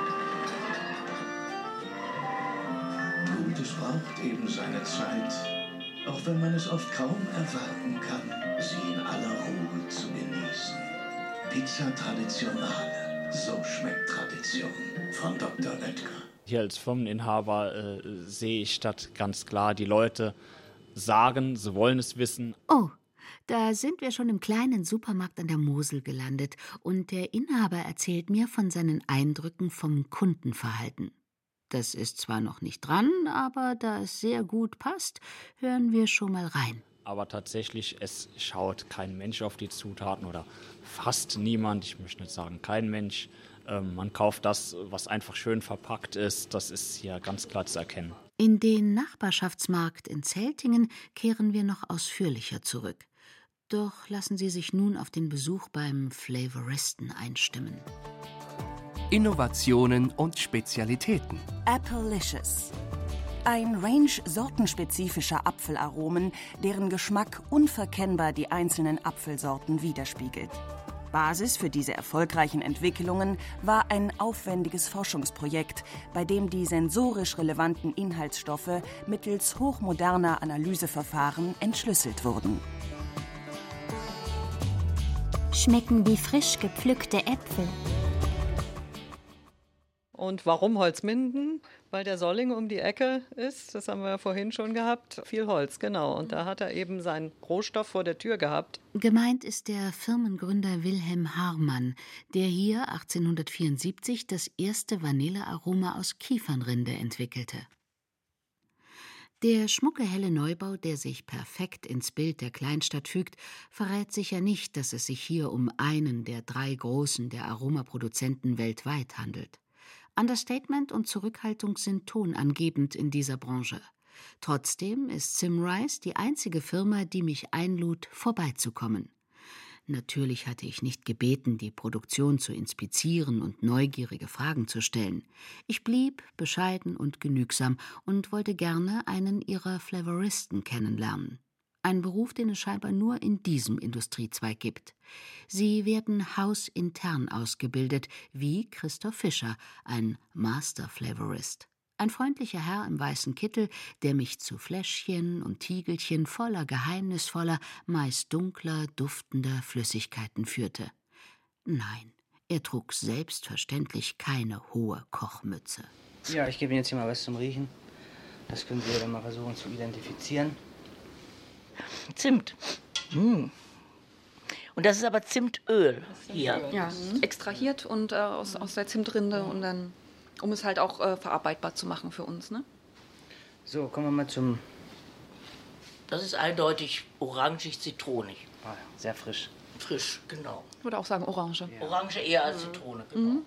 Gutes braucht eben seine Zeit, auch wenn man es oft kaum erwarten kann, sie in aller Ruhe zu genießen. Pizza Traditionale, so schmeckt Tradition, von Doktor Oetker. Hier als Firmeninhaber äh, sehe ich das ganz klar. Die Leute sagen, sie wollen es wissen. Oh, da sind wir schon im kleinen Supermarkt an der Mosel gelandet und der Inhaber erzählt mir von seinen Eindrücken vom Kundenverhalten. Das ist zwar noch nicht dran, aber da es sehr gut passt, hören wir schon mal rein. Aber tatsächlich, es schaut kein Mensch auf die Zutaten oder fast niemand. Ich möchte nicht sagen, kein Mensch. Ähm, man kauft das, was einfach schön verpackt ist. Das ist hier ganz klar zu erkennen. In den Nachbarschaftsmarkt in Zeltingen kehren wir noch ausführlicher zurück. Doch lassen Sie sich nun auf den Besuch beim Flavoristen einstimmen. Innovationen und Spezialitäten. Applicious. Ein Range sortenspezifischer Apfelaromen, deren Geschmack unverkennbar die einzelnen Apfelsorten widerspiegelt. Basis für diese erfolgreichen Entwicklungen war ein aufwendiges Forschungsprojekt, bei dem die sensorisch relevanten Inhaltsstoffe mittels hochmoderner Analyseverfahren entschlüsselt wurden. Schmecken wie frisch gepflückte Äpfel. Und warum Holzminden? Weil der Solling um die Ecke ist, das haben wir ja vorhin schon gehabt, viel Holz, genau. Und da hat er eben seinen Rohstoff vor der Tür gehabt. Gemeint ist der Firmengründer Wilhelm Haarmann, der hier achtzehnhundertvierundsiebzig das erste Vanillearoma aus Kiefernrinde entwickelte. Der schmucke helle Neubau, der sich perfekt ins Bild der Kleinstadt fügt, verrät sicher nicht, dass es sich hier um einen der drei großen der Aromaproduzenten weltweit handelt. Understatement und Zurückhaltung sind tonangebend in dieser Branche. Trotzdem ist Symrise die einzige Firma, die mich einlud, vorbeizukommen. Natürlich hatte ich nicht gebeten, die Produktion zu inspizieren und neugierige Fragen zu stellen. Ich blieb bescheiden und genügsam und wollte gerne einen ihrer Flavoristen kennenlernen. Ein Beruf, den es scheinbar nur in diesem Industriezweig gibt. Sie werden hausintern ausgebildet, wie Christoph Fischer, ein Master Flavorist. Ein freundlicher Herr im weißen Kittel, der mich zu Fläschchen und Tiegelchen voller geheimnisvoller, meist dunkler, duftender Flüssigkeiten führte. Nein, er trug selbstverständlich keine hohe Kochmütze. Ja, ich gebe Ihnen jetzt hier mal was zum Riechen. Das können Sie dann mal versuchen zu identifizieren. Zimt. Mm. Und das ist aber Zimtöl hier. Ja, extrahiert und äh, aus, aus der Zimtrinde und dann, um es halt auch äh, verarbeitbar zu machen für uns, ne? So, kommen wir mal zum... Das ist eindeutig orangig-zitronig. Ah, sehr frisch. Frisch, genau. Ich würde auch sagen Orange. Ja. Orange eher als Zitrone, genau. Mhm.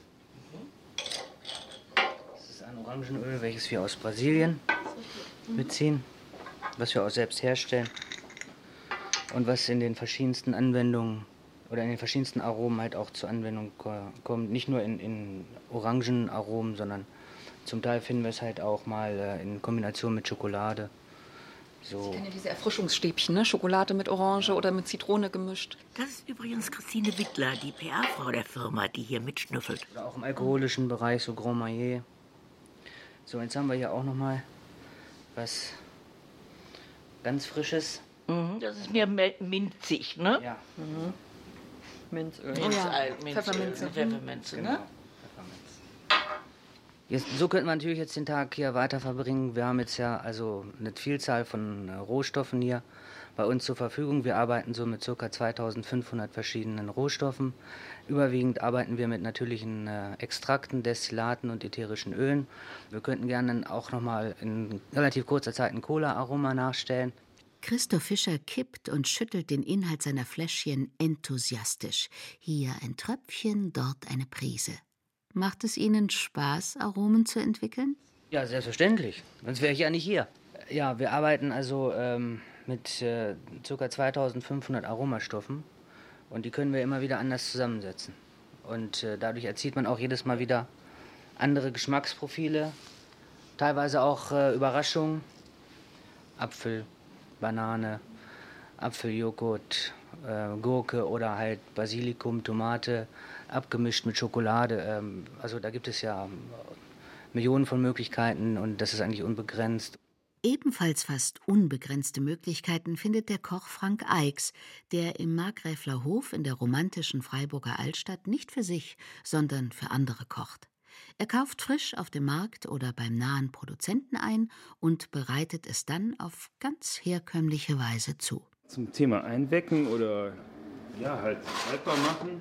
Das ist ein Orangenöl, welches wir aus Brasilien beziehen, was wir auch selbst herstellen und was in den verschiedensten Anwendungen oder in den verschiedensten Aromen halt auch zur Anwendung kommt. Nicht nur in, in Orangenaromen, sondern zum Teil finden wir es halt auch mal in Kombination mit Schokolade. So. Sie kennen ja diese Erfrischungsstäbchen, ne? Schokolade mit Orange oder mit Zitrone gemischt. Das ist übrigens Christine Wittler, die P R-Frau der Firma, die hier mitschnüffelt. Oder auch im alkoholischen Bereich, so Grand Marnier. So, jetzt haben wir hier auch noch mal was ganz Frisches. Mhm, das ist mir minzig, ne? Ja. Mhm. Minzöl. Minzöl, ja. Minzöl, Pfefferminze. Pfefferminze, Genau. ne? Jetzt, so könnten wir natürlich jetzt den Tag hier weiter verbringen. Wir haben jetzt ja also eine Vielzahl von äh, Rohstoffen hier bei uns zur Verfügung. Wir arbeiten so mit ca. zweitausendfünfhundert verschiedenen Rohstoffen. Überwiegend arbeiten wir mit natürlichen äh, Extrakten, Destillaten und ätherischen Ölen. Wir könnten gerne auch noch mal in relativ kurzer Zeit ein Cola-Aroma nachstellen. Christoph Fischer kippt und schüttelt den Inhalt seiner Fläschchen enthusiastisch. Hier ein Tröpfchen, dort eine Prise. Macht es Ihnen Spaß, Aromen zu entwickeln? Ja, selbstverständlich. Sonst wäre ich ja nicht hier. Ja, wir arbeiten also ähm, mit äh, ca. zweitausendfünfhundert Aromastoffen und die können wir immer wieder anders zusammensetzen. Und äh, dadurch erzielt man auch jedes Mal wieder andere Geschmacksprofile, teilweise auch äh, Überraschungen. Apfel, Banane, Apfeljoghurt, äh, Gurke oder halt Basilikum, Tomate, abgemischt mit Schokolade. Ähm, also da gibt es ja Millionen von Möglichkeiten und das ist eigentlich unbegrenzt. Ebenfalls fast unbegrenzte Möglichkeiten findet der Koch Frank Eichs, der im Markgräfler Hof in der romantischen Freiburger Altstadt nicht für sich, sondern für andere kocht. Er kauft frisch auf dem Markt oder beim nahen Produzenten ein und bereitet es dann auf ganz herkömmliche Weise zu. Zum Thema Einwecken oder ja, halt haltbar machen.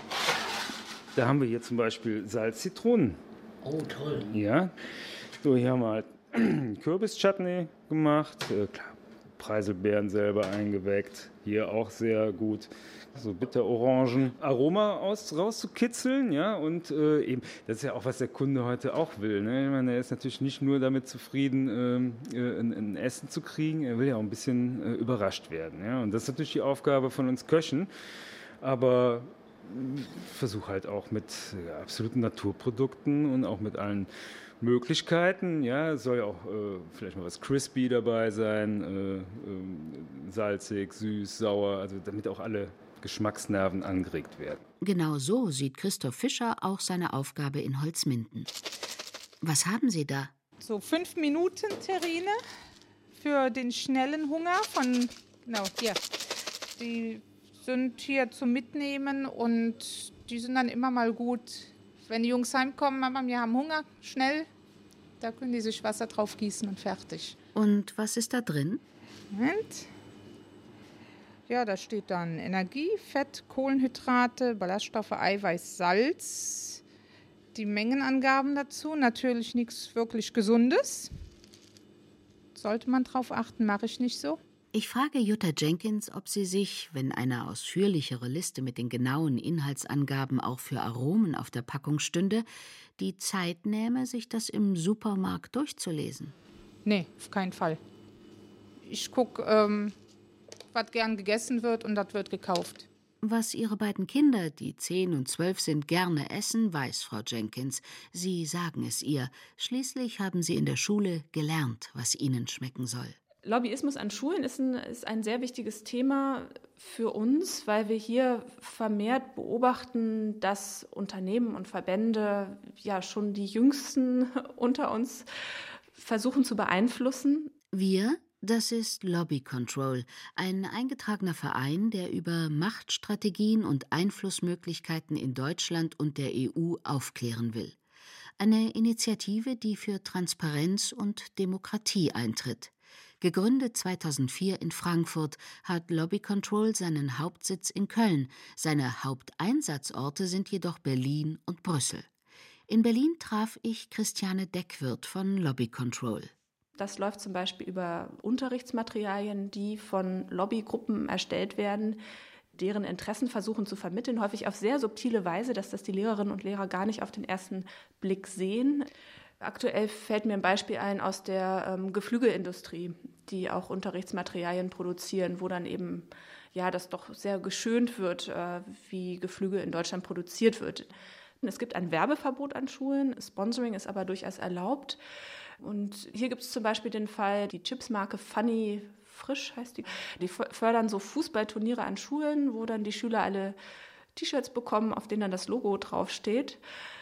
Da haben wir hier zum Beispiel Salz-Zitronen. Oh, toll. Ja, so hier haben wir halt Kürbis-Chutney gemacht. Äh, klar, Preiselbeeren selber eingeweckt. Hier auch sehr gut. So Bitterorangen. Aroma aus, rauszukitzeln, ja. Und äh, eben, das ist ja auch, was der Kunde heute auch will. Ne? Ich meine, er ist natürlich nicht nur damit zufrieden, ähm, äh, ein, ein Essen zu kriegen. Er will ja auch ein bisschen äh, überrascht werden. Ja? Und das ist natürlich die Aufgabe von uns Köchen. Aber versuche halt auch mit ja, absoluten Naturprodukten und auch mit allen Möglichkeiten. Ja, es soll ja auch äh, vielleicht mal was crispy dabei sein, äh, äh, salzig, süß, sauer, also damit auch alle Geschmacksnerven angeregt werden. Genau so sieht Christoph Fischer auch seine Aufgabe in Holzminden. Was haben Sie da? So fünf Minuten Terrine für den schnellen Hunger von, genau, hier, die sind hier zum Mitnehmen und die sind dann immer mal gut. Wenn die Jungs heimkommen, Mama, wir haben Hunger, schnell, da können die sich Wasser drauf gießen und fertig. Und was ist da drin? Moment. Ja, da steht dann Energie, Fett, Kohlenhydrate, Ballaststoffe, Eiweiß, Salz. Die Mengenangaben dazu, natürlich nichts wirklich Gesundes. Sollte man drauf achten, mache ich nicht so. Ich frage Jutta Jenkins, ob sie sich, wenn eine ausführlichere Liste mit den genauen Inhaltsangaben auch für Aromen auf der Packung stünde, die Zeit nähme, sich das im Supermarkt durchzulesen. Nee, auf keinen Fall. Ich gucke, ähm, was gern gegessen wird und das wird gekauft. Was ihre beiden Kinder, die zehn und zwölf sind, gerne essen, weiß Frau Jenkins. Sie sagen es ihr. Schließlich haben sie in der Schule gelernt, was ihnen schmecken soll. Lobbyismus an Schulen ist ein, ist ein sehr wichtiges Thema für uns, weil wir hier vermehrt beobachten, dass Unternehmen und Verbände ja schon die Jüngsten unter uns versuchen zu beeinflussen. Wir? Das ist Lobby Control, ein eingetragener Verein, der über Machtstrategien und Einflussmöglichkeiten in Deutschland und der E U aufklären will. Eine Initiative, die für Transparenz und Demokratie eintritt. Gegründet zweitausendvier in Frankfurt, hat Lobby Control seinen Hauptsitz in Köln. Seine Haupteinsatzorte sind jedoch Berlin und Brüssel. In Berlin traf ich Christiane Deckwirth von Lobby Control. Das läuft zum Beispiel über Unterrichtsmaterialien, die von Lobbygruppen erstellt werden, deren Interessen versuchen zu vermitteln, häufig auf sehr subtile Weise, dass das die Lehrerinnen und Lehrer gar nicht auf den ersten Blick sehen. Aktuell fällt mir ein Beispiel ein aus der ähm, Geflügelindustrie, die auch Unterrichtsmaterialien produzieren, wo dann eben ja das doch sehr geschönt wird, äh, wie Geflügel in Deutschland produziert wird. Es gibt ein Werbeverbot an Schulen, Sponsoring ist aber durchaus erlaubt. Und hier gibt es zum Beispiel den Fall, die Chipsmarke Funny Frisch heißt die. Die fördern so Fußballturniere an Schulen, wo dann die Schüler alle T-Shirts bekommen, auf denen dann das Logo draufsteht.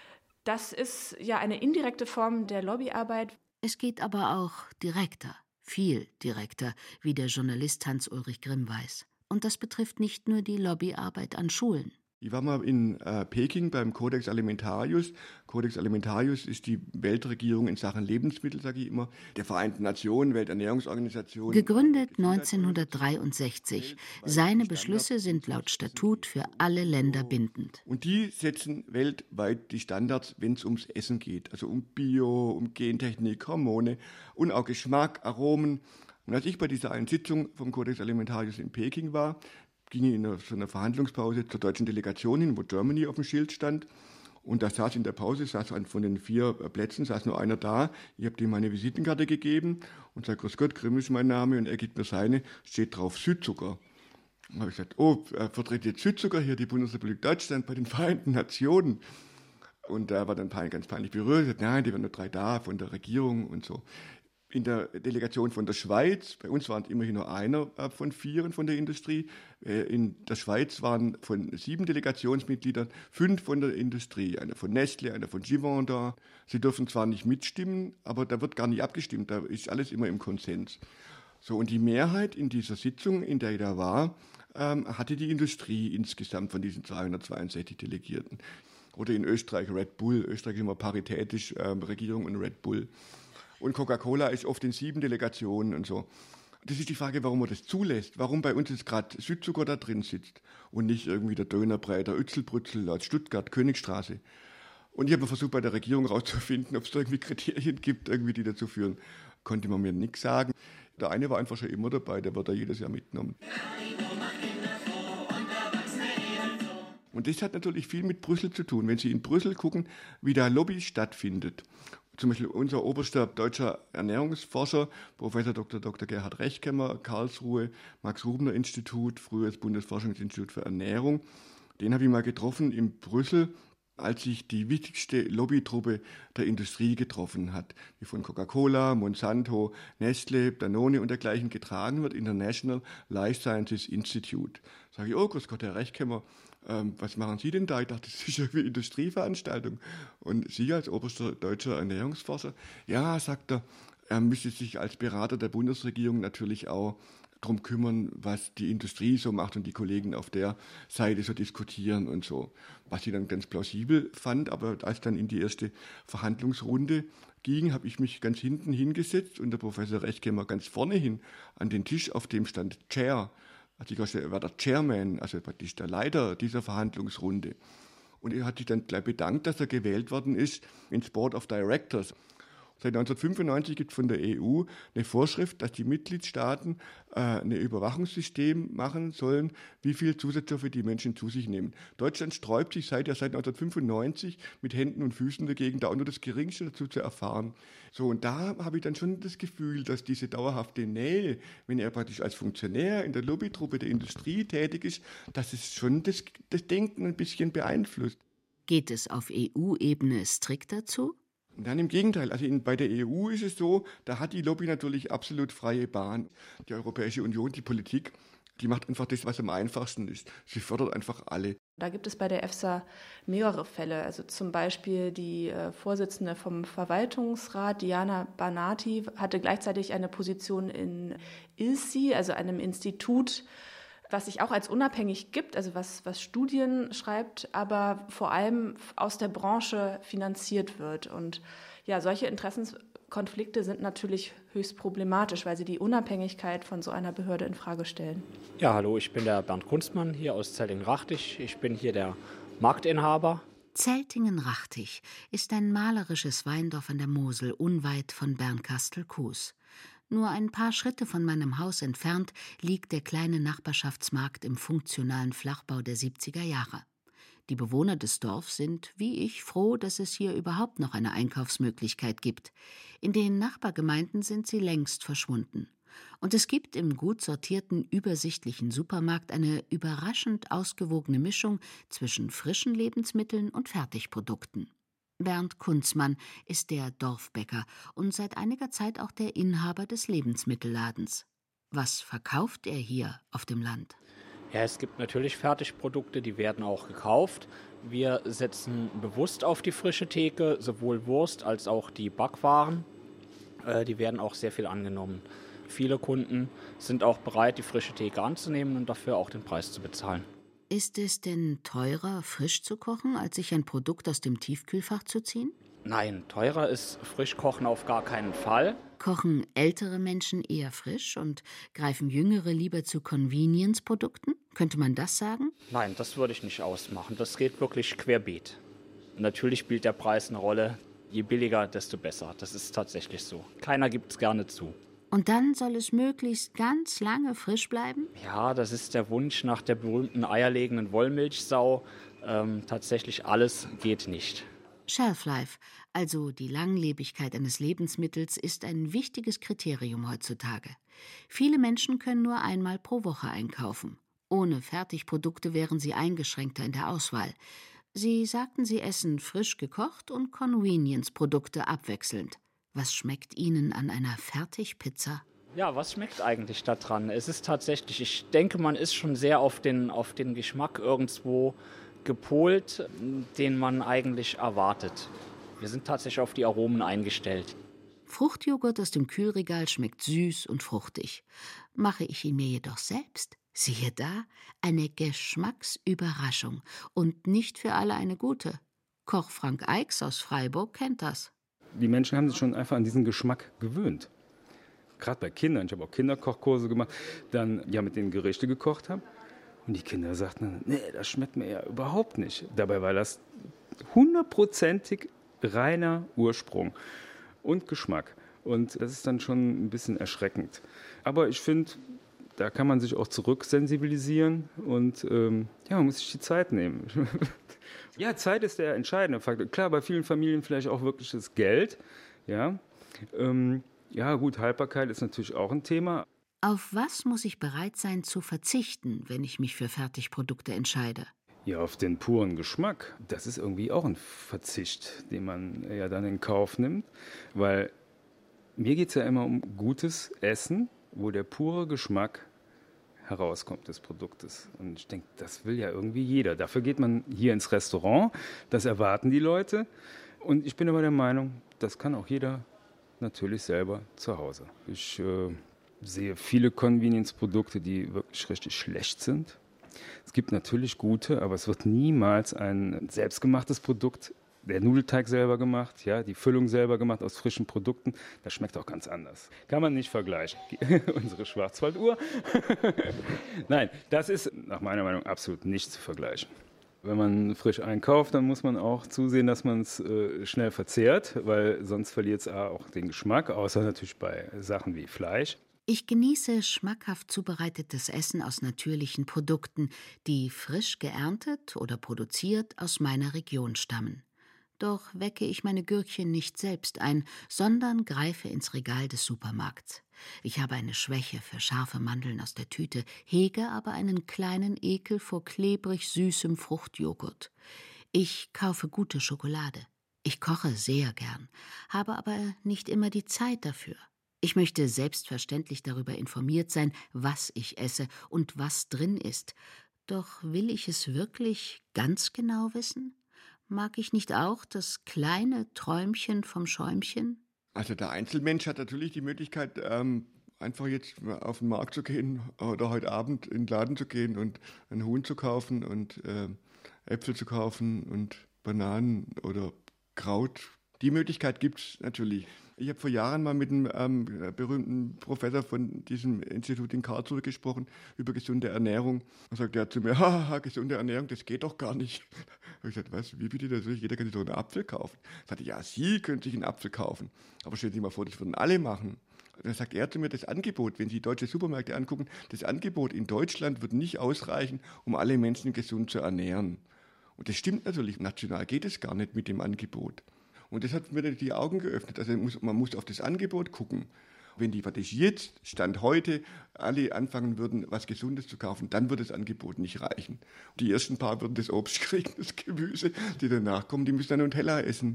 Das ist ja eine indirekte Form der Lobbyarbeit. Es geht aber auch direkter, viel direkter, wie der Journalist Hans-Ulrich Grimm weiß. Und das betrifft nicht nur die Lobbyarbeit an Schulen. Ich war mal in äh, Peking beim Codex Alimentarius. Codex Alimentarius ist die Weltregierung in Sachen Lebensmittel, sage ich immer, der Vereinten Nationen, Welternährungsorganisation. Gegründet neunzehnhundertdreiundsechzig. Seine Beschlüsse sind laut Statut für alle Länder bindend. Und die setzen weltweit die Standards, wenn es ums Essen geht. Also um Bio, um Gentechnik, Hormone und auch Geschmack, Aromen. Und als ich bei dieser einen Sitzung vom Codex Alimentarius in Peking war, ging ich in einer, so einer Verhandlungspause zur deutschen Delegation hin, wo Germany auf dem Schild stand. Und da saß in der Pause, saß von den vier Plätzen, saß nur einer da. Ich habe ihm meine Visitenkarte gegeben und sage, grüß Gott, Grimm ist mein Name. Und er gibt mir seine, steht drauf Südzucker. Dann habe ich gesagt, oh, er vertritt jetzt Südzucker hier, die Bundesrepublik Deutschland bei den Vereinten Nationen. Und er war dann ganz peinlich berührt. Er sagt, nein, die waren nur drei da von der Regierung und so. In der Delegation von der Schweiz, bei uns waren immerhin nur einer von vieren von der Industrie. In der Schweiz waren von sieben Delegationsmitgliedern fünf von der Industrie. Einer von Nestlé, einer von Givaudan da. Sie dürfen zwar nicht mitstimmen, aber da wird gar nicht abgestimmt. Da ist alles immer im Konsens. So, und die Mehrheit in dieser Sitzung, in der ich da war, ähm, hatte die Industrie insgesamt von diesen zweihundertzweiundsechzig Delegierten. Oder in Österreich Red Bull. Österreich ist immer paritätisch, ähm, Regierung und Red Bull. Und Coca-Cola ist oft in sieben Delegationen und so. Das ist die Frage, warum man das zulässt. Warum bei uns jetzt gerade Südzucker da drin sitzt und nicht irgendwie der Dönerbrei, der Ützelbrützel aus Stuttgart, Königstraße. Und ich habe versucht, bei der Regierung rauszufinden, ob es da irgendwie Kriterien gibt, irgendwie, die dazu führen. Konnte man mir nichts sagen. Der eine war einfach schon immer dabei, der wird da jedes Jahr mitgenommen. Und das hat natürlich viel mit Brüssel zu tun. Wenn Sie in Brüssel gucken, wie da Lobby stattfindet, zum Beispiel unser oberster deutscher Ernährungsforscher, Professor Doktor Doktor Gerhard Rechkemmer, Karlsruhe, Max-Rubner-Institut, früher das Bundesforschungsinstitut für Ernährung, den habe ich mal getroffen in Brüssel, als sich die wichtigste Lobbytruppe der Industrie getroffen hat, die von Coca-Cola, Monsanto, Nestlé, Danone und dergleichen getragen wird, International Life Sciences Institute. Sage ich, oh, grüß Gott, Herr Rechkemmer, ähm, was machen Sie denn da? Ich dachte, das ist irgendwie Industrieveranstaltung. Und Sie als oberster deutscher Ernährungsforscher, ja, sagt er, er müsste sich als Berater der Bundesregierung natürlich auch darum kümmern, was die Industrie so macht und die Kollegen auf der Seite so diskutieren und so. Was ich dann ganz plausibel fand, aber als dann in die erste Verhandlungsrunde ging, habe ich mich ganz hinten hingesetzt und der Professor Rechkemmer ganz vorne hin an den Tisch, auf dem stand Chair. Also ich war der Chairman, also praktisch der Leiter dieser Verhandlungsrunde. Und er hat sich dann gleich bedankt, dass er gewählt worden ist ins Board of Directors. Seit neunzehnhundertfünfundneunzig gibt es von der E U eine Vorschrift, dass die Mitgliedstaaten äh, ein Überwachungssystem machen sollen, wie viel Zusatzstoffe die Menschen zu sich nehmen. Deutschland sträubt sich seit, ja, seit neunzehnhundertfünfundneunzig mit Händen und Füßen dagegen, da auch nur das Geringste dazu zu erfahren. So, und da habe ich dann schon das Gefühl, dass diese dauerhafte Nähe, wenn er praktisch als Funktionär in der Lobbytruppe der Industrie tätig ist, dass es schon das, das Denken ein bisschen beeinflusst. Geht es auf E U-Ebene strikter zu? Nein, im Gegenteil. Also in, bei der E U ist es so, da hat die Lobby natürlich absolut freie Bahn. Die Europäische Union, die Politik, die macht einfach das, was am einfachsten ist. Sie fördert einfach alle. Da gibt es bei der EFSA mehrere Fälle. Also zum Beispiel die äh, Vorsitzende vom Verwaltungsrat, Diana Banati, hatte gleichzeitig eine Position in I L S I, also einem Institut, was sich auch als unabhängig gibt, also was, was Studien schreibt, aber vor allem aus der Branche finanziert wird. Und ja, solche Interessenskonflikte sind natürlich höchst problematisch, weil sie die Unabhängigkeit von so einer Behörde in Frage stellen. Ja, hallo, ich bin der Bernd Kunstmann hier aus Zeltingen-Rachtich. Ich bin hier der Marktinhaber. Zeltingen-Rachtich ist ein malerisches Weindorf an der Mosel, unweit von Bernkastel-Kues. Nur ein paar Schritte von meinem Haus entfernt liegt der kleine Nachbarschaftsmarkt im funktionalen Flachbau der siebziger Jahre. Die Bewohner des Dorfs sind, wie ich, froh, dass es hier überhaupt noch eine Einkaufsmöglichkeit gibt. In den Nachbargemeinden sind sie längst verschwunden. Und es gibt im gut sortierten, übersichtlichen Supermarkt eine überraschend ausgewogene Mischung zwischen frischen Lebensmitteln und Fertigprodukten. Bernd Kunzmann ist der Dorfbäcker und seit einiger Zeit auch der Inhaber des Lebensmittelladens. Was verkauft er hier auf dem Land? Ja, es gibt natürlich Fertigprodukte, die werden auch gekauft. Wir setzen bewusst auf die frische Theke, sowohl Wurst als auch die Backwaren. Äh, die werden auch sehr viel angenommen. Viele Kunden sind auch bereit, die frische Theke anzunehmen und dafür auch den Preis zu bezahlen. Ist es denn teurer, frisch zu kochen, als sich ein Produkt aus dem Tiefkühlfach zu ziehen? Nein, teurer ist Frischkochen auf gar keinen Fall. Kochen ältere Menschen eher frisch und greifen Jüngere lieber zu Convenience-Produkten? Könnte man das sagen? Nein, das würde ich nicht ausmachen. Das geht wirklich querbeet. Natürlich spielt der Preis eine Rolle. Je billiger, desto besser. Das ist tatsächlich so. Keiner gibt es gerne zu. Und dann soll es möglichst ganz lange frisch bleiben? Ja, das ist der Wunsch nach der berühmten eierlegenden Wollmilchsau. Ähm, tatsächlich alles geht nicht. Shelf-Life, also die Langlebigkeit eines Lebensmittels, ist ein wichtiges Kriterium heutzutage. Viele Menschen können nur einmal pro Woche einkaufen. Ohne Fertigprodukte wären sie eingeschränkter in der Auswahl. Sie sagten, sie essen frisch gekocht und Convenience-Produkte abwechselnd. Was schmeckt Ihnen an einer Fertigpizza? Ja, was schmeckt eigentlich da dran? Es ist tatsächlich, ich denke, man ist schon sehr auf den, auf den Geschmack irgendwo gepolt, den man eigentlich erwartet. Wir sind tatsächlich auf die Aromen eingestellt. Fruchtjoghurt aus dem Kühlregal schmeckt süß und fruchtig. Mache ich ihn mir jedoch selbst, siehe da, eine Geschmacksüberraschung und nicht für alle eine gute. Koch Frank Eichs aus Freiburg kennt das. Die Menschen haben sich schon einfach an diesen Geschmack gewöhnt. Gerade bei Kindern. Ich habe auch Kinderkochkurse gemacht, dann ja mit denen Gerichte gekocht habe. Und die Kinder sagten, nee, das schmeckt mir ja überhaupt nicht. Dabei war das hundertprozentig reiner Ursprung und Geschmack. Und das ist dann schon ein bisschen erschreckend. Aber ich finde, da kann man sich auch zurücksensibilisieren und ähm, ja, man muss sich die Zeit nehmen. Ja, Zeit ist der entscheidende Faktor. Klar, bei vielen Familien vielleicht auch wirklich das Geld. Ja, ähm, ja gut, Haltbarkeit ist natürlich auch ein Thema. Auf was muss ich bereit sein zu verzichten, wenn ich mich für Fertigprodukte entscheide? Ja, auf den puren Geschmack. Das ist irgendwie auch ein Verzicht, den man ja dann in Kauf nimmt. Weil mir geht es ja immer um gutes Essen, wo der pure Geschmack herauskommt des Produktes. Und ich denke, das will ja irgendwie jeder. Dafür geht man hier ins Restaurant, das erwarten die Leute. Und ich bin aber der Meinung, das kann auch jeder natürlich selber zu Hause. Ich äh, sehe viele Convenience-Produkte, die wirklich richtig schlecht sind. Es gibt natürlich gute, aber es wird niemals ein selbstgemachtes Produkt, der Nudelteig selber gemacht, ja, die Füllung selber gemacht aus frischen Produkten. Das schmeckt auch ganz anders. Kann man nicht vergleichen. Unsere Schwarzwalduhr. Nein, das ist nach meiner Meinung absolut nicht zu vergleichen. Wenn man frisch einkauft, dann muss man auch zusehen, dass man es äh, schnell verzehrt, weil sonst verliert es auch den Geschmack, außer natürlich bei Sachen wie Fleisch. Ich genieße schmackhaft zubereitetes Essen aus natürlichen Produkten, die frisch geerntet oder produziert aus meiner Region stammen. Doch wecke ich meine Gürkchen nicht selbst ein, sondern greife ins Regal des Supermarkts. Ich habe eine Schwäche für scharfe Mandeln aus der Tüte, hege aber einen kleinen Ekel vor klebrig süßem Fruchtjoghurt. Ich kaufe gute Schokolade. Ich koche sehr gern, habe aber nicht immer die Zeit dafür. Ich möchte selbstverständlich darüber informiert sein, was ich esse und was drin ist. Doch will ich es wirklich ganz genau wissen? Mag ich nicht auch das kleine Träumchen vom Schäumchen? Also der Einzelmensch hat natürlich die Möglichkeit, ähm, einfach jetzt auf den Markt zu gehen oder heute Abend in den Laden zu gehen und einen Huhn zu kaufen und äh, Äpfel zu kaufen und Bananen oder Kraut. Die Möglichkeit gibt es natürlich. Ich habe vor Jahren mal mit einem ähm, berühmten Professor von diesem Institut in Karlsruhe gesprochen über gesunde Ernährung. Und sagt er zu mir, haha, gesunde Ernährung, das geht doch gar nicht. Da habe ich gesagt, was, wie bitte, das? Jeder kann sich doch einen Apfel kaufen. Ich sagte, ja, Sie können sich einen Apfel kaufen. Aber stellen Sie sich mal vor, das würden alle machen. Und dann sagt er zu mir, das Angebot, wenn Sie deutsche Supermärkte angucken, das Angebot in Deutschland wird nicht ausreichen, um alle Menschen gesund zu ernähren. Und das stimmt natürlich, national geht es gar nicht mit dem Angebot. Und das hat mir die Augen geöffnet. Also man muss auf das Angebot gucken. Wenn die jetzt, Stand heute, alle anfangen würden, was Gesundes zu kaufen, dann würde das Angebot nicht reichen. Die ersten paar würden das Obst kriegen, das Gemüse. Die danach kommen, die müssen dann Nutella essen.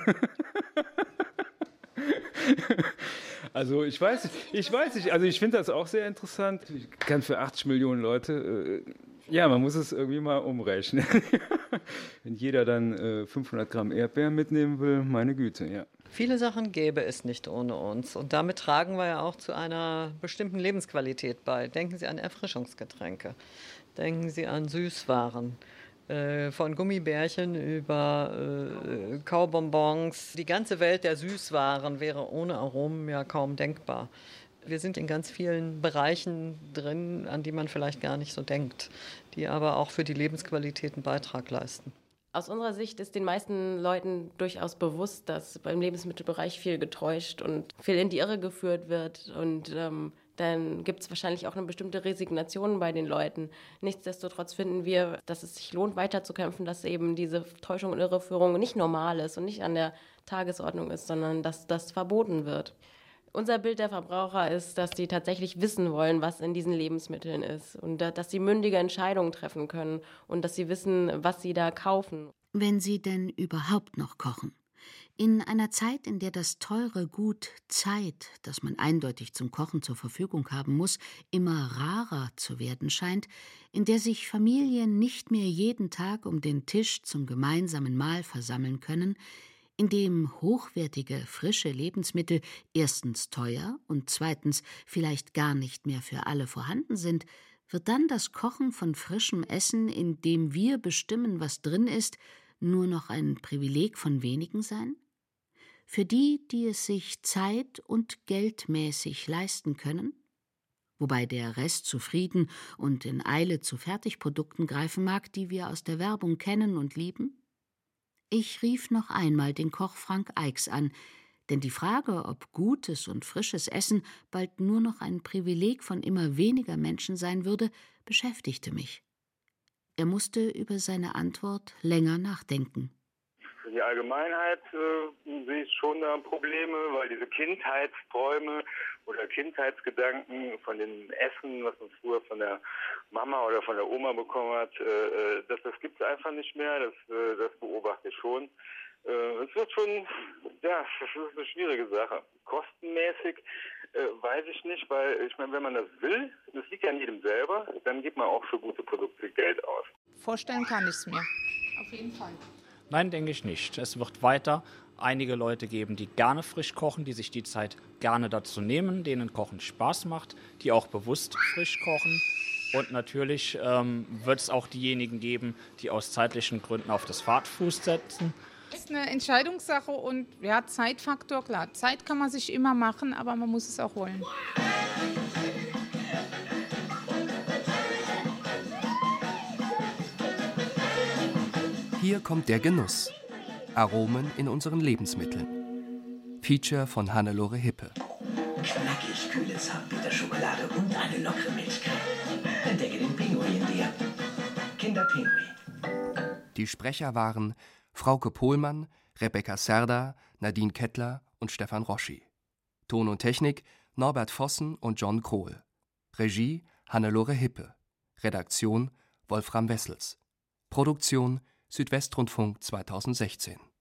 Also ich weiß nicht, ich weiß nicht, also ich finde das auch sehr interessant. Ich kann für achtzig Millionen Leute, äh, ja, man muss es irgendwie mal umrechnen. Wenn jeder dann äh, fünfhundert Gramm Erdbeeren mitnehmen will, meine Güte, ja. Viele Sachen gäbe es nicht ohne uns. Und damit tragen wir ja auch zu einer bestimmten Lebensqualität bei. Denken Sie an Erfrischungsgetränke. Denken Sie an Süßwaren. Äh, von Gummibärchen über äh, Kaubonbons. Die ganze Welt der Süßwaren wäre ohne Aromen ja kaum denkbar. Wir sind in ganz vielen Bereichen drin, an die man vielleicht gar nicht so denkt, die aber auch für die Lebensqualität einen Beitrag leisten. Aus unserer Sicht ist den meisten Leuten durchaus bewusst, dass beim Lebensmittelbereich viel getäuscht und viel in die Irre geführt wird. Und ähm, dann gibt es wahrscheinlich auch eine bestimmte Resignation bei den Leuten. Nichtsdestotrotz finden wir, dass es sich lohnt, weiterzukämpfen, dass eben diese Täuschung und Irreführung nicht normal ist und nicht an der Tagesordnung ist, sondern dass das verboten wird. Unser Bild der Verbraucher ist, dass sie tatsächlich wissen wollen, was in diesen Lebensmitteln ist und dass sie mündige Entscheidungen treffen können und dass sie wissen, was sie da kaufen. Wenn sie denn überhaupt noch kochen. In einer Zeit, in der das teure Gut Zeit, das man eindeutig zum Kochen zur Verfügung haben muss, immer rarer zu werden scheint, in der sich Familien nicht mehr jeden Tag um den Tisch zum gemeinsamen Mahl versammeln können, in dem hochwertige, frische Lebensmittel erstens teuer und zweitens vielleicht gar nicht mehr für alle vorhanden sind, wird dann das Kochen von frischem Essen, in dem wir bestimmen, was drin ist, nur noch ein Privileg von wenigen sein? Für die, die es sich zeit- und geldmäßig leisten können? Wobei der Rest zufrieden und in Eile zu Fertigprodukten greifen mag, die wir aus der Werbung kennen und lieben? Ich rief noch einmal den Koch Frank Eichs an, denn die Frage, ob gutes und frisches Essen bald nur noch ein Privileg von immer weniger Menschen sein würde, beschäftigte mich. Er musste über seine Antwort länger nachdenken. Für die Allgemeinheit äh, sehe ich schon da Probleme, weil diese Kindheitsträume oder Kindheitsgedanken von dem Essen, was man früher von der Mama oder von der Oma bekommen hat, äh, das, das gibt es einfach nicht mehr, das, äh, das beobachte ich schon. Äh, es wird schon, ja, das ist eine schwierige Sache. Kostenmäßig äh, weiß ich nicht, weil ich meine, wenn man das will, das liegt ja an jedem selber, dann gibt man auch für gute Produkte Geld aus. Vorstellen kann ich es mir, auf jeden Fall. Nein, denke ich nicht. Es wird weiter einige Leute geben, die gerne frisch kochen, die sich die Zeit gerne dazu nehmen, denen Kochen Spaß macht, die auch bewusst frisch kochen. Und natürlich ähm, wird es auch diejenigen geben, die aus zeitlichen Gründen auf das Fastfood setzen. Das ist eine Entscheidungssache und ja, Zeitfaktor, klar. Zeit kann man sich immer machen, aber man muss es auch wollen. Hier kommt der Genuss. Aromen in unseren Lebensmitteln. Feature von Hannelore Hippe. Knackig kühle Zartbitterschokolade und eine lockere Milchcreme. Entdecke den Pinguin in dir. Kinderpinguin. Die Sprecher waren Frauke Pohlmann, Rebecca Serda, Nadine Kettler und Stefan Roschi. Ton und Technik Norbert Vossen und John Krohl. Regie Hannelore Hippe. Redaktion Wolfram Wessels. Produktion Südwestrundfunk zweitausendsechzehn.